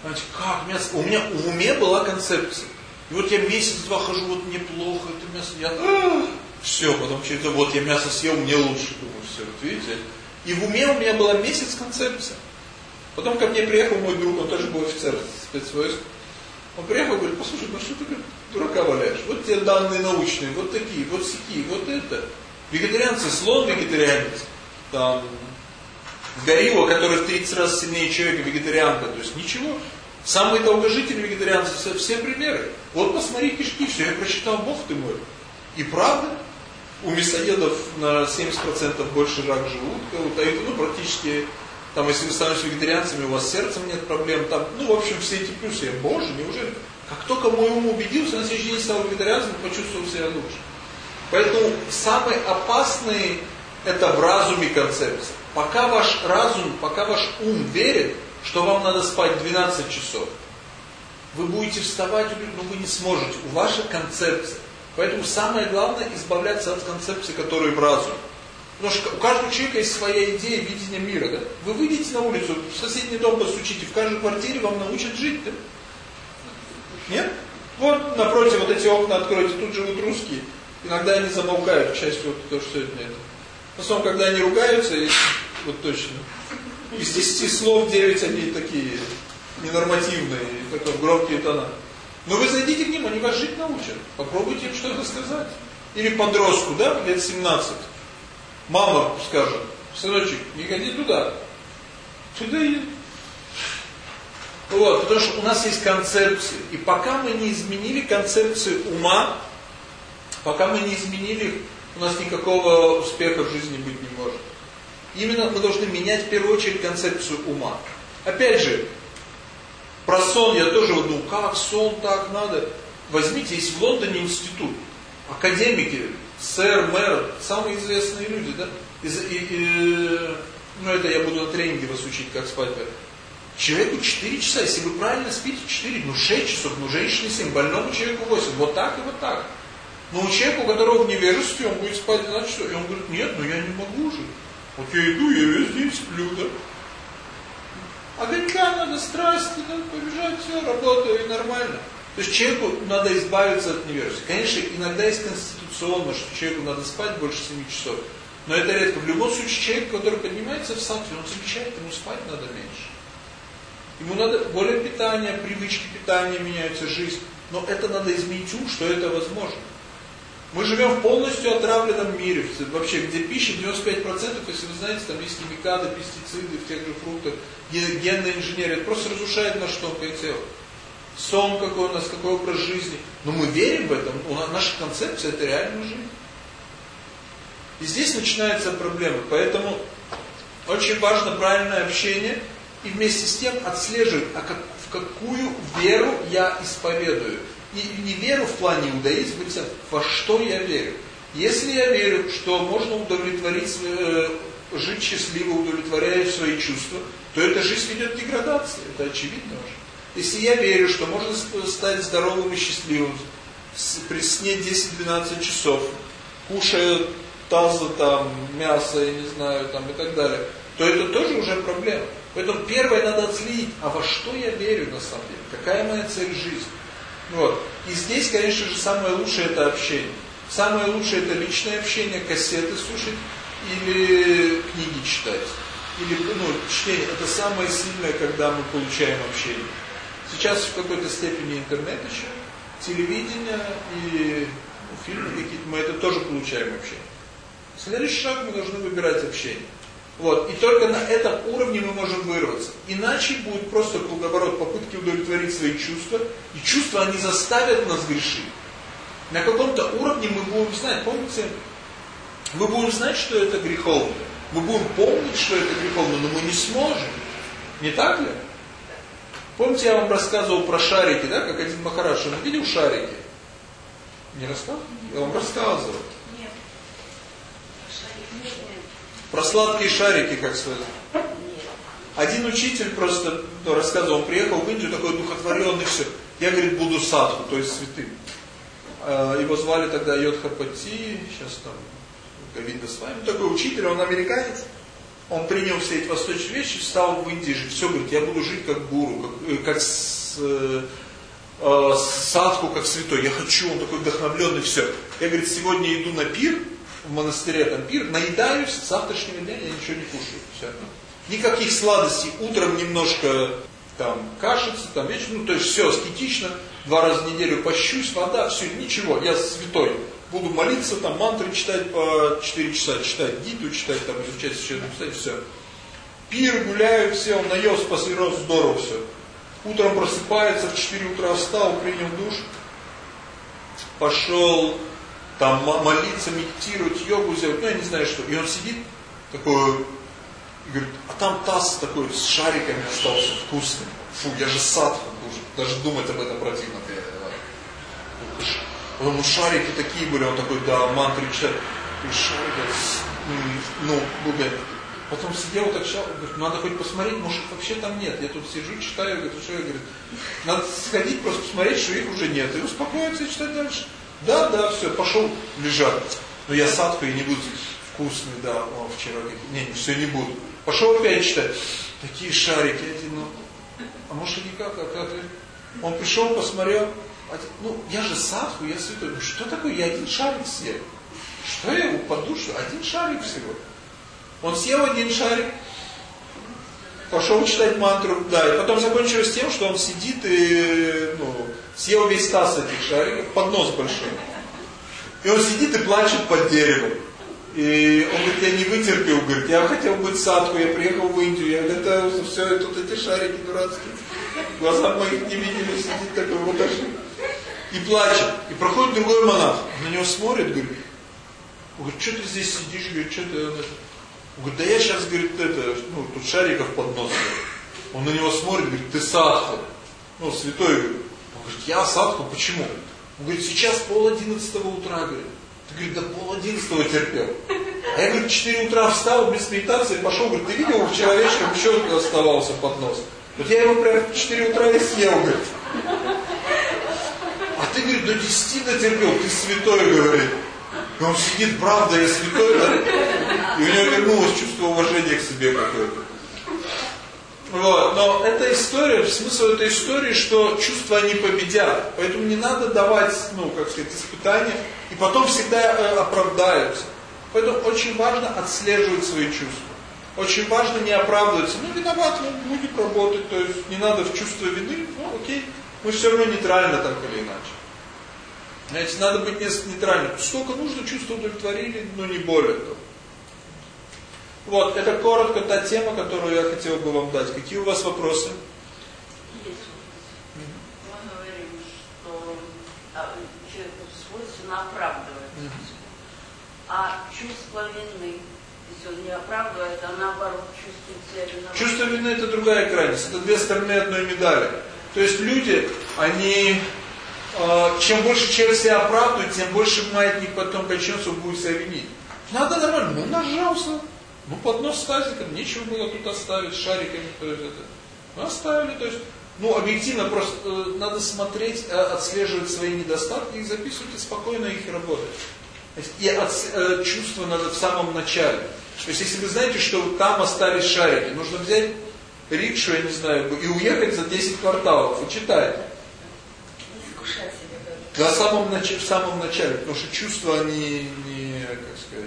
Знаете, как мясо? У меня в уме была концепция. И вот я месяц-два хожу, вот мне плохо, это мясо, я... Все, потом через это, вот я мясо съел, мне лучше. Думаю, все, вот видите. И в уме у меня была месяц концепция. Потом ко мне приехал мой друг, он тоже был офицер спецвойск. Он приехал и говорит, послушай, ну что ты как дурака валяешь? Вот тебе данные научные, вот такие, вот сякие, вот это. Вегетарианцы, слон вегетарианец. Там горилла, которая в тридцать раз сильнее человека, вегетарианка. То есть ничего. Самые долгожители вегетарианцы, все примеры. Вот посмотри кишки, все, я прочитал, бог ты мой. И правда, у мясоедов на семьдесят процентов больше рак желудка, ну практически... Там, если вы становитесь вегетарианцами, у вас с сердцем нет проблем. Там, ну, в общем, все эти плюсы. Я, боже, неужели? Как только мой ум убедился, на следующий день стал вегетарианцем, почувствовал себя лучше. Поэтому самые опасные это в разуме концепции. Пока ваш разум, пока ваш ум верит, что вам надо спать двенадцать часов, вы будете вставать, но вы не сможете. У вашей концепции. Поэтому самое главное избавляться от концепции, которая в разуме. Потому что у каждого человека есть своя идея, видение мира. Да? Вы выйдете на улицу, в соседний дом постучите, в каждой квартире вам научат жить. Да? Нет? Вот напротив, вот эти окна откройте, тут живут русские. Иногда они замолкают, к счастью, вот то, что сегодня это. В основном, когда они ругаются, и, вот точно, из десяти слов девять они такие ненормативные, такие громкие тона. Но вы зайдите к ним, они вас жить научат. Попробуйте им что-то сказать. Или подростку, да, лет семнадцать. Мама скажет, сыночек, не ходи туда. Туда иди. Вот, потому что у нас есть концепции. И пока мы не изменили концепцию ума, пока мы не изменили, у нас никакого успеха в жизни быть не может. Именно мы должны менять в первую очередь концепцию ума. Опять же, про сон я тоже вот думал, как сон так надо. Возьмите, есть в Лондоне институт, академики, сэр, мэр, самые известные люди, да? И, и, и, ну это я буду на тренинге вас учить, как спать. Человеку четыре часа, если вы правильно спите, четыре, ну шесть часов, ну женщине семь, больному человеку восемь, вот так и вот так. Но у человека, у которого в невежестве, он будет спать двенадцать часов, и он говорит, нет, ну я не могу же. Вот я иду, я весь день сплю, да? Огонька надо, страсти, надо побежать, все, работаю, и нормально. То есть человеку надо избавиться от невежества. Конечно, иногда есть конституционно, что человеку надо спать больше семи часов. Но это редко. В любом случае, человек, который поднимается в саттве, он замечает, ему спать надо меньше. Ему надо более питания, привычки питания меняются, жизнь. Но это надо изменить ум, что это возможно. Мы живем в полностью отравленном мире. Вообще, где пища девяносто пять процентов, если вы знаете, там есть химикаты, пестициды в тех же фруктах, генная инженерия. Это просто разрушает наше тонкое тело. Сон какой у нас, какой образ жизни. Но мы верим в это. У нас, наша концепция это реальная жизнь. И здесь начинаются проблемы. Поэтому очень важно правильное общение и вместе с тем отслеживать, а как, в какую веру я исповедую. И не веру в плане иудаизма, во что я верю. Если я верю, что можно удовлетворить, э, жить счастливо, удовлетворяя свои чувства, то эта жизнь ведет к деградации. Это очевидно уже. Если я верю, что можно стать здоровым и счастливым при сне десять-двенадцать часов, кушая тазы, там, мясо, я не знаю, там, и так далее, то это тоже уже проблема. Поэтому первое надо отследить, а во что я верю на самом деле, какая моя цель жизни. Вот. И здесь, конечно же, самое лучшее это общение. Самое лучшее это личное общение, кассеты слушать или книги читать. Или, ну, чтение. Это самое сильное, когда мы получаем общение. Сейчас в какой-то степени интернет еще, телевидение и ну, фильмы какие-то, мы это тоже получаем общение. Следующий шаг мы должны выбирать общение. Вот. И только на этом уровне мы можем вырваться. Иначе будет просто круговорот, попытки удовлетворить свои чувства. И чувства, они заставят нас грешить. На каком-то уровне мы будем знать, помните, мы будем знать, что это греховно. Мы будем помнить, что это греховно, но мы не сможем. Не так ли? Помните, я вам рассказывал про шарики, да, как один Махарадж, он видел шарики? Не рассказывал? Я вам рассказывал. Нет. Про сладкие шарики, как сказать. Один учитель просто ну, рассказывал, он приехал в Индию, такой духотворенный, все. Я, говорит, буду садху, то есть святым. Его звали тогда Йодхапати, сейчас там, видно с вами, такой учитель, он американец. он принял все эти восточные вещи, стал в Индии жить. Все, говорит, я буду жить как гуру, как, как с, э, э, садху, как святой. Я хочу, он такой вдохновленный, все. Я, говорит, сегодня иду на пир, в монастыре там пир, наедаюсь, с завтрашнего дня я ничего не кушаю. Все. Никаких сладостей, утром немножко там кашица, там вечером, ну то есть все аскетично, два раза в неделю пощусь, вода, все, ничего, я святой. Буду молиться, там мантры читать по четыре часа, читать Гиту, читать, там изучать священное писание, все. Пир, гуляю, все, он наелся, последний раз, здорово все. Утром просыпается, в четыре утра встал, принял душ, пошел там молиться, медитировать, йогу сделать, ну я не знаю что. И он сидит, такой, и говорит, а там таз такой с шариками остался, вкусный. Фу, я же садху, даже думать об этом противно. Потому что шарики такие были, он такой, да, мантры читает. И шарики, ну, буду. Потом сидел, так читал, говорит, надо хоть посмотреть, может вообще там нет. Я тут сижу, читаю, говорит, что я, говорит, надо сходить, просто посмотреть, что их уже нет. И успокоиться и читать дальше. Да, да, все, пошел лежать. Но я садху, и не буду вкусный, да, о, вчера, не, не, все не буду. Пошел опять читать. Такие шарики, эти, ну, а может и никак, а как? Он пришел, посмотрел. Ну, я же садху, я святой. Ну, что такое? Я один шарик съел. Что я упаду? Что? Один шарик всего. Он съел один шарик, пошел читать мантру, да, и потом закончилось тем, что он сидит и, ну, съел весь таз этих шариков, поднос большой. И он сидит и плачет под деревом. И он говорит, я не вытерпел, говорит, я хотел быть садху, я приехал в Индию, я готовился, все, и тут эти шарики дурацкие. Глаза моих не видели, сидит такой вот ошиб. И плачет. И проходит другой монах. На него смотрит, говорит, говорит, что ты здесь сидишь, говорит, что ты... Он говорит, да я сейчас, говорит, это, ну, тут шариков под нос. Он на него смотрит, говорит, ты садху. Ну, святой, говорит. Он говорит, я садху, почему? Он говорит, сейчас пол одиннадцатого утра, говорит. Ты, говорит, до пол одиннадцатого терпел. А я, говорит, в четыре утра встал без медитации, пошел, говорит, ты видел, его вчера вечером еще оставался под нос. Вот я его прям в четыре утра и съел, говорит. А ты, говорит, до десяти дотерпел, ты святой, говорит. И он сидит, правда, я святой, да? И у него вернулось чувство уважения к себе какое-то. Вот. Но эта история, смысл этой истории, что чувства не победят. Поэтому не надо давать, ну, как сказать, испытания, и потом всегда э, оправдаются. Поэтому очень важно отслеживать свои чувства. Очень важно не оправдываться. Ну, виноват, ну, будет работать, то есть не надо в чувство вины, ну, окей. Мы все равно нейтрально так или иначе. Знаете, надо быть нейтральным. Сколько нужно, чувства удовлетворили, но не более того. Вот, это коротко та тема, которую я хотел бы вам дать. Какие у вас вопросы? Мы говорим, что человеку свойственно оправдывать. А чувство вины, если он не оправдывает, а наоборот чувствует себя виноватым. Чувство вины это другая крайность. Это две стороны одной медали. То есть люди, они... Чем больше человек себя оправдывает, тем больше маятник потом кончится, он будет себя винить. Надо нормально, ну нажался, ну поднос с тазиком, нечего было тут оставить, шариками, то есть это. Ну оставили, то есть, ну объективно просто э, надо смотреть, э, отслеживать свои недостатки, их записывать и спокойно их работать. И от, э, чувство надо в самом начале. То есть если вы знаете, что там остались шарики, нужно взять рикшу, я не знаю, и уехать за десять кварталов и читать. Да, в самом, нач... в самом начале, потому что чувства, они не, как сказать,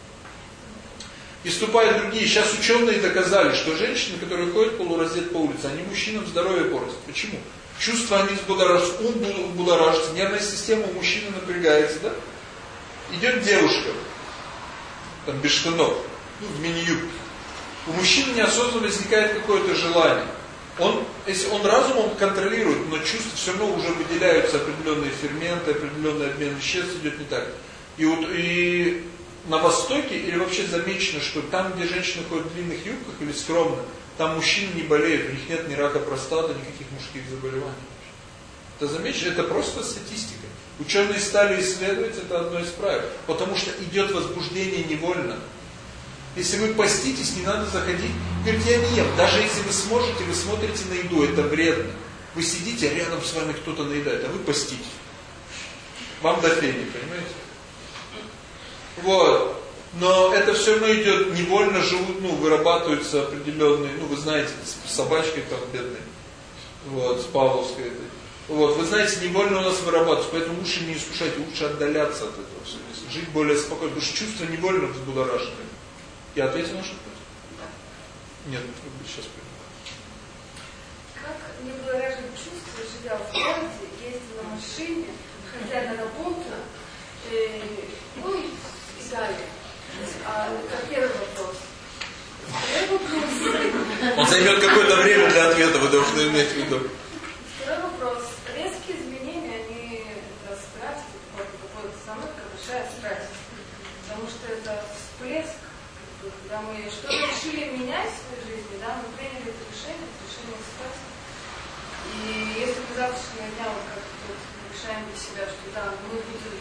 и вступают другие. Сейчас ученые доказали, что женщины, которые ходят полураздет по улице, они мужчинам здоровье портят. Почему? Чувства, они взбудоражатся, ум взбудоражится, нервная система у мужчины напрягается, да? Идет девушка, там без штанов, ну, в мини-юбке. У мужчины неосознанно возникает какое-то желание. Он, если он разумом контролирует, но чувства все равно уже выделяются определенные ферменты, определенный обмен веществ идет не так. И вот и на Востоке или вообще замечено, что там, где женщины ходят в длинных юбках или скромно, там мужчины не болеют, у них нет ни рака простаты, никаких мужских заболеваний. Это замечено, это просто статистика. Ученые стали исследовать, это одно из правил, потому что идет возбуждение невольно. Если вы поститесь, не надо заходить. Говорите, я не ем. Даже если вы сможете, вы смотрите на еду, это вредно. Вы сидите, а рядом с вами кто-то наедает, а вы поститесь. Вам до фени, понимаете? Вот. Но это все равно идет, невольно живут, ну, вырабатываются определенные, ну, вы знаете, с собачкой там бедной, вот, с Павловской этой. Вот, вы знаете, невольно у нас вырабатываются, поэтому лучше не искушать, лучше отдаляться от этого всего. Жить более спокойно, потому что чувства невольно взбудоражены. Я ответил на ваш вопрос? Нет, сейчас понимаю. Как не выражать чувства, живя в городе, ездя на машине, ходя на работу, э, ну и далее. А, как первый вопрос. Второй вопрос. Он займет какое-то время для ответа, вы должны иметь в виду. Второй вопрос. Резкие изменения, они это страсть, какой-то самый, как большая страсть. Потому что это всплеск, когда мы что-то решили менять в своей жизни, да, мы приняли это решение, это решение страсти. И если мы завтрашнего дня вот как-то вот решаем для себя, что да, мы будем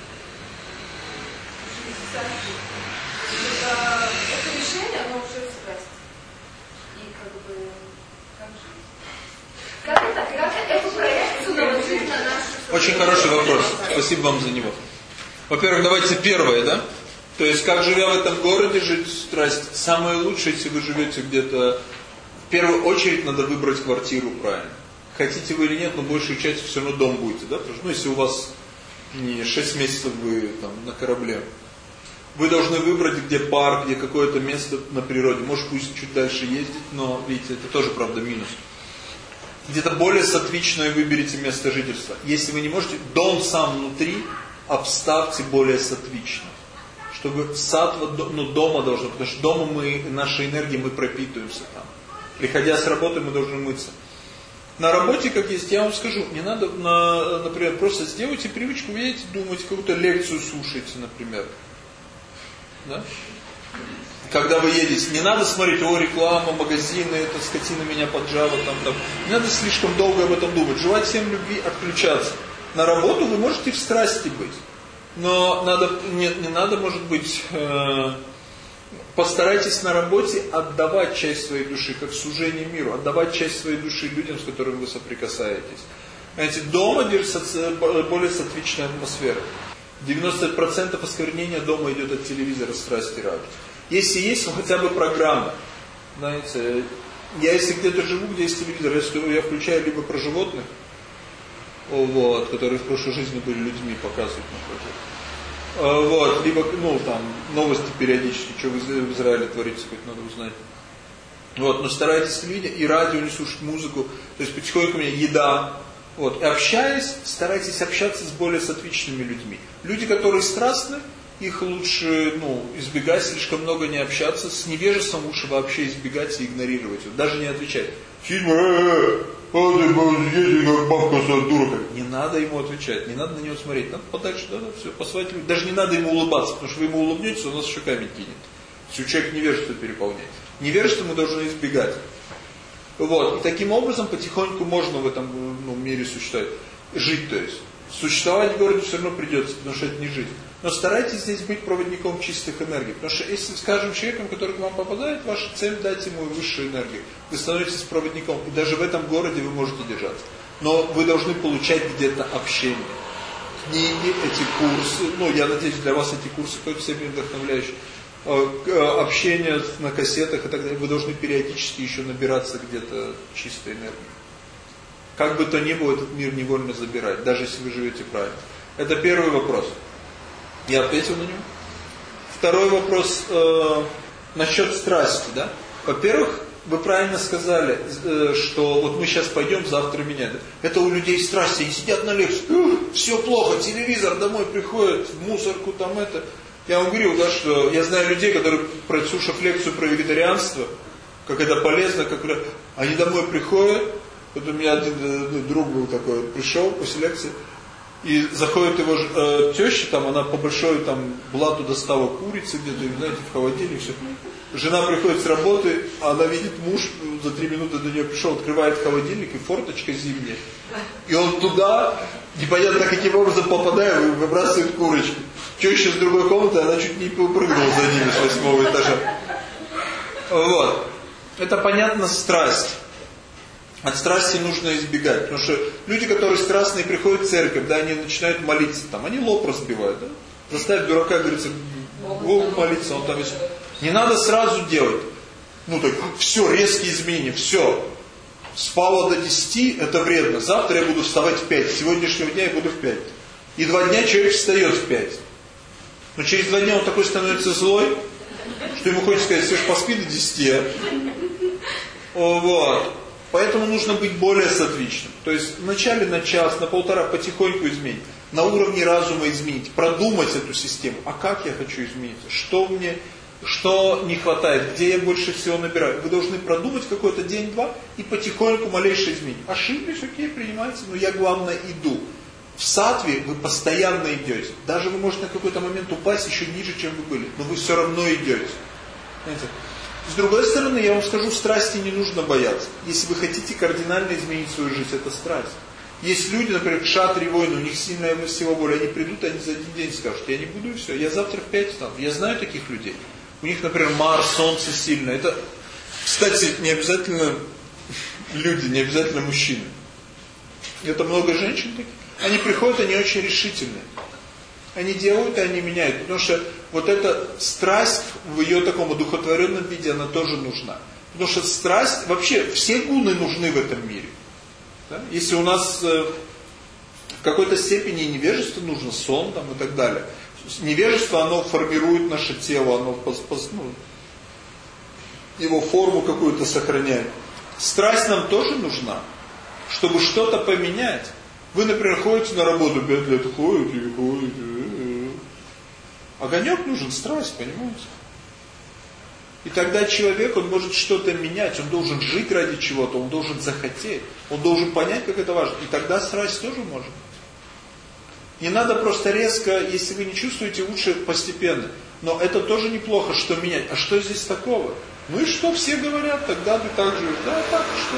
жить сами, это, это решение, оно уже в страсти. И как бы, как жить? Как это, как эту проекцию наложить на нашу... Очень хороший вопрос. Спасибо вам за него. Во-первых, давайте первое, да? То есть, как живя в этом городе, жить страсть. Самое лучшее, если вы живете где-то... В первую очередь, надо выбрать квартиру правильно. Хотите вы или нет, но большую часть все равно дом будете, да? Потому что, ну, если у вас не шесть месяцев вы там на корабле, вы должны выбрать, где парк, где какое-то место на природе. Может, пусть чуть дальше ездить, но, видите, это тоже, правда, минус. Где-то более сатвичное выберите место жительства. Если вы не можете, дом сам внутри обставьте более сатвично. Чтобы сатва, ну, дома должно, потому что дома мы, нашей энергией мы пропитываемся там. Приходя с работы, мы должны мыться. На работе, как есть, я вам скажу, не надо, на, например, просто сделайте привычку, видите, думать, какую-то лекцию слушайте, например. Да? Когда вы едете, не надо смотреть, о, реклама, магазины, эта скотина меня поджала, там, там. Не надо слишком долго об этом думать. Желать всем любви, отключаться. На работу вы можете в страсти быть. Но надо, не, не надо, может быть, э, постарайтесь на работе отдавать часть своей души, как служение миру, отдавать часть своей души людям, с которыми вы соприкасаетесь. Знаете, дома держится более сатвичная атмосфера. девяносто процентов осквернения дома идет от телевизора, страсти, радости. Если есть, ну хотя бы программа. Знаете, я если где-то живу, где есть телевизор, я, я включаю либо про животных, вот, которые в прошлой жизни были людьми, показывают, например. Вот, либо, ну, там, новости периодически, что в Израиле творится, хоть надо узнать. Вот, но старайтесь телевидение и радио не слушать музыку, то есть потихоньку у меня еда. Вот, и общаясь, старайтесь общаться с более сатвичными людьми. Люди, которые страстны, их лучше, ну, избегать, слишком много не общаться. С невежеством лучше вообще избегать и игнорировать. Вот, даже не отвечать. Фильм, э-э-э, как бабка дура. Не надо ему отвечать, не надо на него смотреть. Надо подальше, да, да, все, посылать. Даже не надо ему улыбаться, потому что вы ему улыбнетесь, он нас еще камень кинет. Если человек невежество переполняет. Невежество мы должны избегать. Вот, и таким образом потихоньку можно в этом, ну, мире существовать. Жить, то есть. Существовать в городе все равно придется, потому что это не жизнь. Но старайтесь здесь быть проводником чистых энергий. Потому что если, скажем, человеком, который к вам попадает, ваша цель дать ему высшую энергию. Вы становитесь проводником. И даже в этом городе вы можете держаться. Но вы должны получать где-то общение. Книги, эти курсы. Ну, я надеюсь, для вас эти курсы тоже всеми вдохновляющие. Общение на кассетах и так далее. Вы должны периодически еще набираться где-то чистой энергии. Как бы то ни было, этот мир невольно забирать, даже если вы живете правильно. Это первый вопрос. Я ответил на него. Второй вопрос э, насчет страсти, да? Во-первых, вы правильно сказали, э, что вот мы сейчас пойдем, завтра менять. Это у людей страсти, они сидят на лекции, все плохо, телевизор домой приходит, в мусорку там это. Я вам говорил, да, что я знаю людей, которые, прослушав лекцию про вегетарианство, как это полезно, как они домой приходят. Вот у меня один ну, друг был такой, пришел после лекции, и заходит его э, теща, там она по большой там блату достала курицы где-то, знаете, в холодильник, все. Жена приходит с работы, а она видит, муж за три минуты до нее пришел, открывает холодильник, и форточка зимняя. И он туда, непонятно каким образом попадая, выбрасывает курочки. Теща с другой комнаты, она чуть не попрыгнула за ними с восьмого этажа. Вот. Это понятно, страсть. От страсти нужно избегать, потому что люди, которые страстные, приходят в церковь, да, они начинают молиться, там, они лоб разбивают, да. Заставить дурака, говорится, Богу молиться, он там есть. Не надо сразу делать. Ну так, все, резкие изменения, все. Спало до десяти, это вредно. Завтра я буду вставать в пять. С сегодняшнего дня я буду в пять. И два дня человек встает в пять. Но через два дня он такой становится злой, что ему хочется сказать, слышь, поспи до десяти. Вот. Поэтому нужно быть более сатвичным. То есть вначале на час, на полтора потихоньку изменить. На уровне разума изменить. Продумать эту систему. А как я хочу измениться? Что мне, что не хватает? Где я больше всего набираю? Вы должны продумать какой-то день-два и потихоньку малейшее изменить. Ошиблись, окей, принимается, но я главное иду. В саттве вы постоянно идете. Даже вы можете на какой-то момент упасть еще ниже, чем вы были. Но вы все равно идете. Понимаете? С другой стороны, я вам скажу, страсти не нужно бояться. Если вы хотите кардинально изменить свою жизнь, это страсть. Есть люди, например, кшатри, воины, у них сильная сила воли, они придут, они за один день скажут, я не буду и все, я завтра в пять встану. Я знаю таких людей. У них, например, Марс, Солнце сильное. Это, кстати, не обязательно люди, не обязательно мужчины. Это много женщин таких. Они приходят, они очень решительные. Они делают, и они меняют. Потому что вот эта страсть в ее таком одухотворенном виде, она тоже нужна. Потому что страсть, вообще все гуны нужны в этом мире. Да? Если у нас э, в какой-то степени невежество нужно, сон там, и так далее. Невежество, оно формирует наше тело, оно пос, пос, ну, его форму какую-то сохраняет. Страсть нам тоже нужна, чтобы что-то поменять. Вы, например, ходите на работу, пять лет ходите, ходите. Огонек нужен, страсть, понимаете? И тогда человек, он может что-то менять, он должен жить ради чего-то, он должен захотеть, он должен понять, как это важно. И тогда страсть тоже может быть. Не надо просто резко, если вы не чувствуете, лучше постепенно. Но это тоже неплохо, что менять. А что здесь такого? Ну и что, все говорят, тогда ты так живешь. Да, так, что...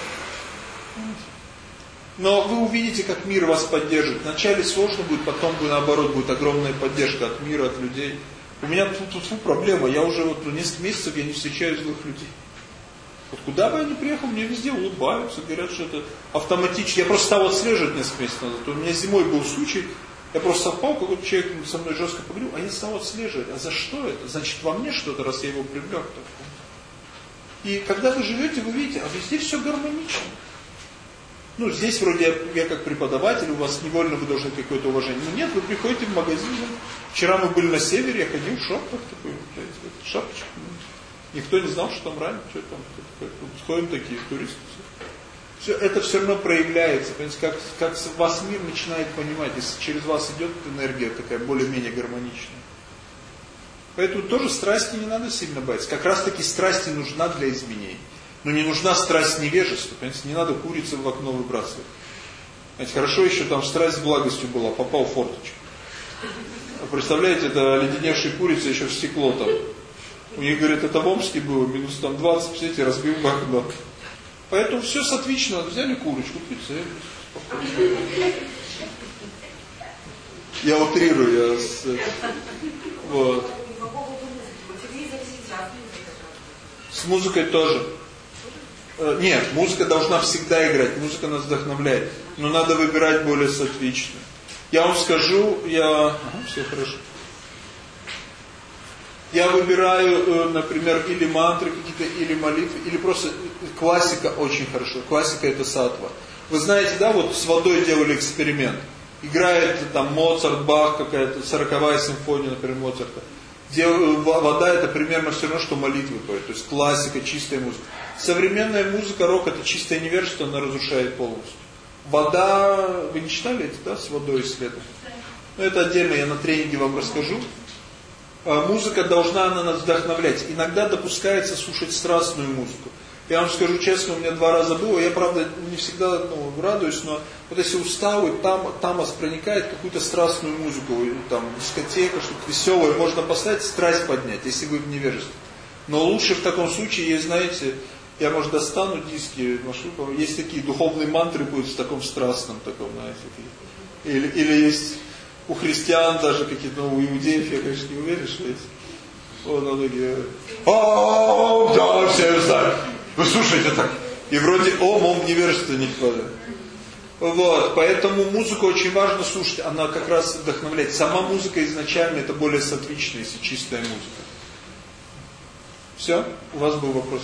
Но вы увидите, как мир вас поддержит. Вначале сложно будет, потом наоборот будет огромная поддержка от мира, от людей. У меня тут, тут, тут проблема. Я уже вот несколько месяцев я не встречаю злых людей. Вот куда бы я ни приехал, мне везде улыбаются, говорят, что это автоматически. Я просто стал отслеживать несколько месяцев назад. У меня зимой был случай, я просто совпал, какой-то человек со мной жестко поговорил, а я стал отслеживать. А за что это? Значит, во мне что-то, раз я его привлек. И когда вы живете, вы видите, а везде все гармонично. Ну, здесь вроде я, я как преподаватель, у вас невольно вы должны какое-то уважение. Но нет, вы приходите в магазин. Вчера мы были на севере, я ходил в шапках такой, шапочка. Никто не знал, что там ранее, что там. Сходим такие туристы. Все, это все равно проявляется. Понимаете, как, как вас мир начинает понимать, если через вас идет энергия такая более-менее гармоничная. Поэтому тоже страсти не надо сильно бояться. Как раз таки страсти нужна для изменений. Но не нужна страсть невежества. Понимаете, не надо курицу в окно выбрасывать. Знаете, хорошо еще там страсть с благостью была, попал в форточку. Представляете, это оледеневшая курица еще в стекло там. У них, говорят, это в Омске было, минус там двадцать, представляете, разбил в окно. Поэтому все сатвично, взяли курочку, прицелились. Я утрирую, я с... Вот. С музыкой тоже. Нет, музыка должна всегда играть, музыка нас вдохновляет. Но надо выбирать более сатвично. Я вам скажу, я... Ага, все хорошо. Я выбираю, например, или мантры какие-то, или молитвы, или просто классика очень хорошо. Классика это саттва. Вы знаете, да, вот с водой делали эксперимент. Играет там Моцарт, Бах, какая-то сороковая симфония, например, Моцарта. Вода это примерно все равно, что молитвы поет. То есть классика, чистая музыка. Современная музыка, рок это чистое невежество, она разрушает полностью. Вода, вы не читали это, да, с водой исследовать? Ну это отдельно, я на тренинге вам расскажу. Музыка должна она нас вдохновлять. Иногда допускается слушать страстную музыку. Я вам скажу честно, у меня два раза было, я правда не всегда ну, радуюсь, но вот если устал, и там, тамас проникает какую-то страстную музыку, там дискотека, что-то веселое, можно поставить, страсть поднять, если вы в невежестве. Но лучше в таком случае, есть, знаете, я, может, достану диски, есть такие духовные мантры будут в таком страстном, таком, знаете, или, или есть у христиан даже какие-то, ну, у иудеев, я, конечно, не уверен, что есть. Вот, многие, о, да, все знают. Вы слушаете так. И вроде ом, ом невежество не вкладывает. Вот, поэтому музыку очень важно слушать, она как раз вдохновляет. Сама музыка изначально это более сатвичная, если чистая музыка. Все? У вас был вопрос?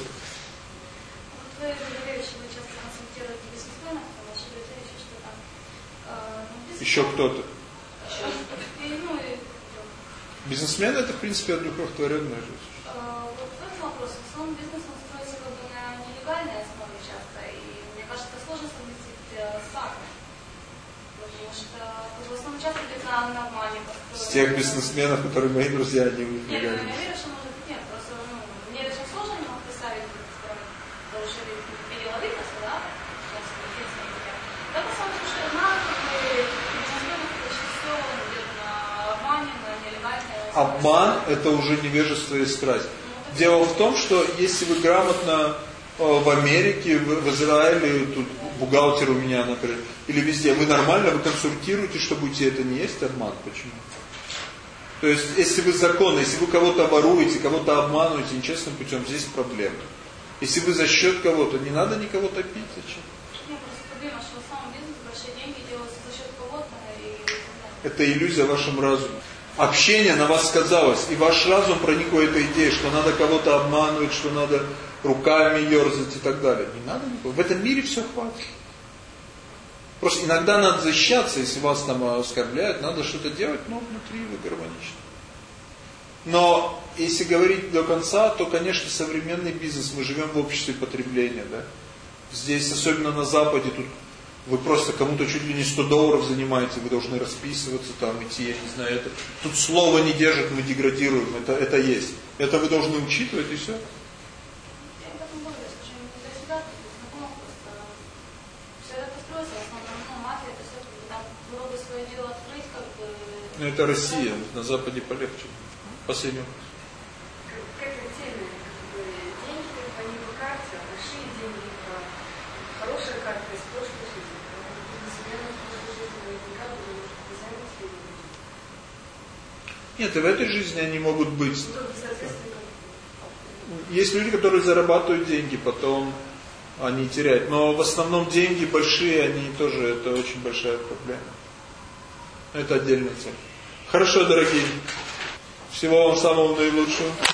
Вот вы говорили, что вы часто консультируете бизнесменов, потому что вы говорите, что там... Э, ну, Еще кто-то? И, ну, и... Бизнесмен это в принципе одухотворенная жизнь. Э, вот в этом вопрос. В основном бизнес он строится как бы на нелегальной основе часто, и мне кажется, сложно совместить э, с фактом. Потому что в основном часто где-то на обмане построено. С тех бизнесменов, которые мои друзья, они Нет, нелегальные. ну, я верю, что может быть нет. Просто, ну, мне это очень сложно немного представить, потому что я видела выкасы, да? Да, на самом деле, что я знаю, как бы бизнесменов почти все идет на обмане, на нелегальной основе. Обман это уже невежество и страсть. Дело в том, что если вы грамотно в Америке, в, в Израиле, тут бухгалтер у меня, например, или везде, вы нормально, вы консультируете, что будете, это не есть обман. Почему? То есть, если вы законно, если вы кого-то воруете, кого-то обманываете нечестным путем, здесь проблема. Если вы за счет кого-то, не надо никого топить, зачем? Нет, просто проблема, что в самом бизнесе большие деньги делаются за счет кого-то. И... Это иллюзия в вашем разуме. Общение на вас сказалось, и ваш разум проник в эту идею, что надо кого-то обманывать, что надо руками ерзать и так далее. Не надо никого. В этом мире все хватит. Просто иногда надо защищаться, если вас там оскорбляют, надо что-то делать, но внутри вы гармоничны. Но если говорить до конца, то, конечно, современный бизнес, мы живем в обществе потребления, да. Здесь, особенно на Западе, тут вы просто кому-то чуть ли не сто долларов занимаете, вы должны расписываться, там идти, я не знаю, это. Тут слово не держит, мы деградируем, это, это есть. Это вы должны учитывать и все. Я об этом говорю, скажем, для себя, знакомых просто все это строится, в основном, ну, мафия, это все, там, вроде свое дело открыть, как бы... Ну, это Россия, на Западе полегче. Последний вопрос. К этой теме, как бы, деньги, они по карте, большие деньги, хорошая карта из прошлой жизни. Бизнесмены в прошлой жизни наверняка были дизайнерские люди. Нет, и в этой жизни они могут быть. Ну, только, соответственно, Есть люди, которые зарабатывают деньги, потом они теряют. Но в основном деньги большие, они тоже, это очень большая проблема. Это отдельная цель. Хорошо, дорогие. Всего вам самого наилучшего.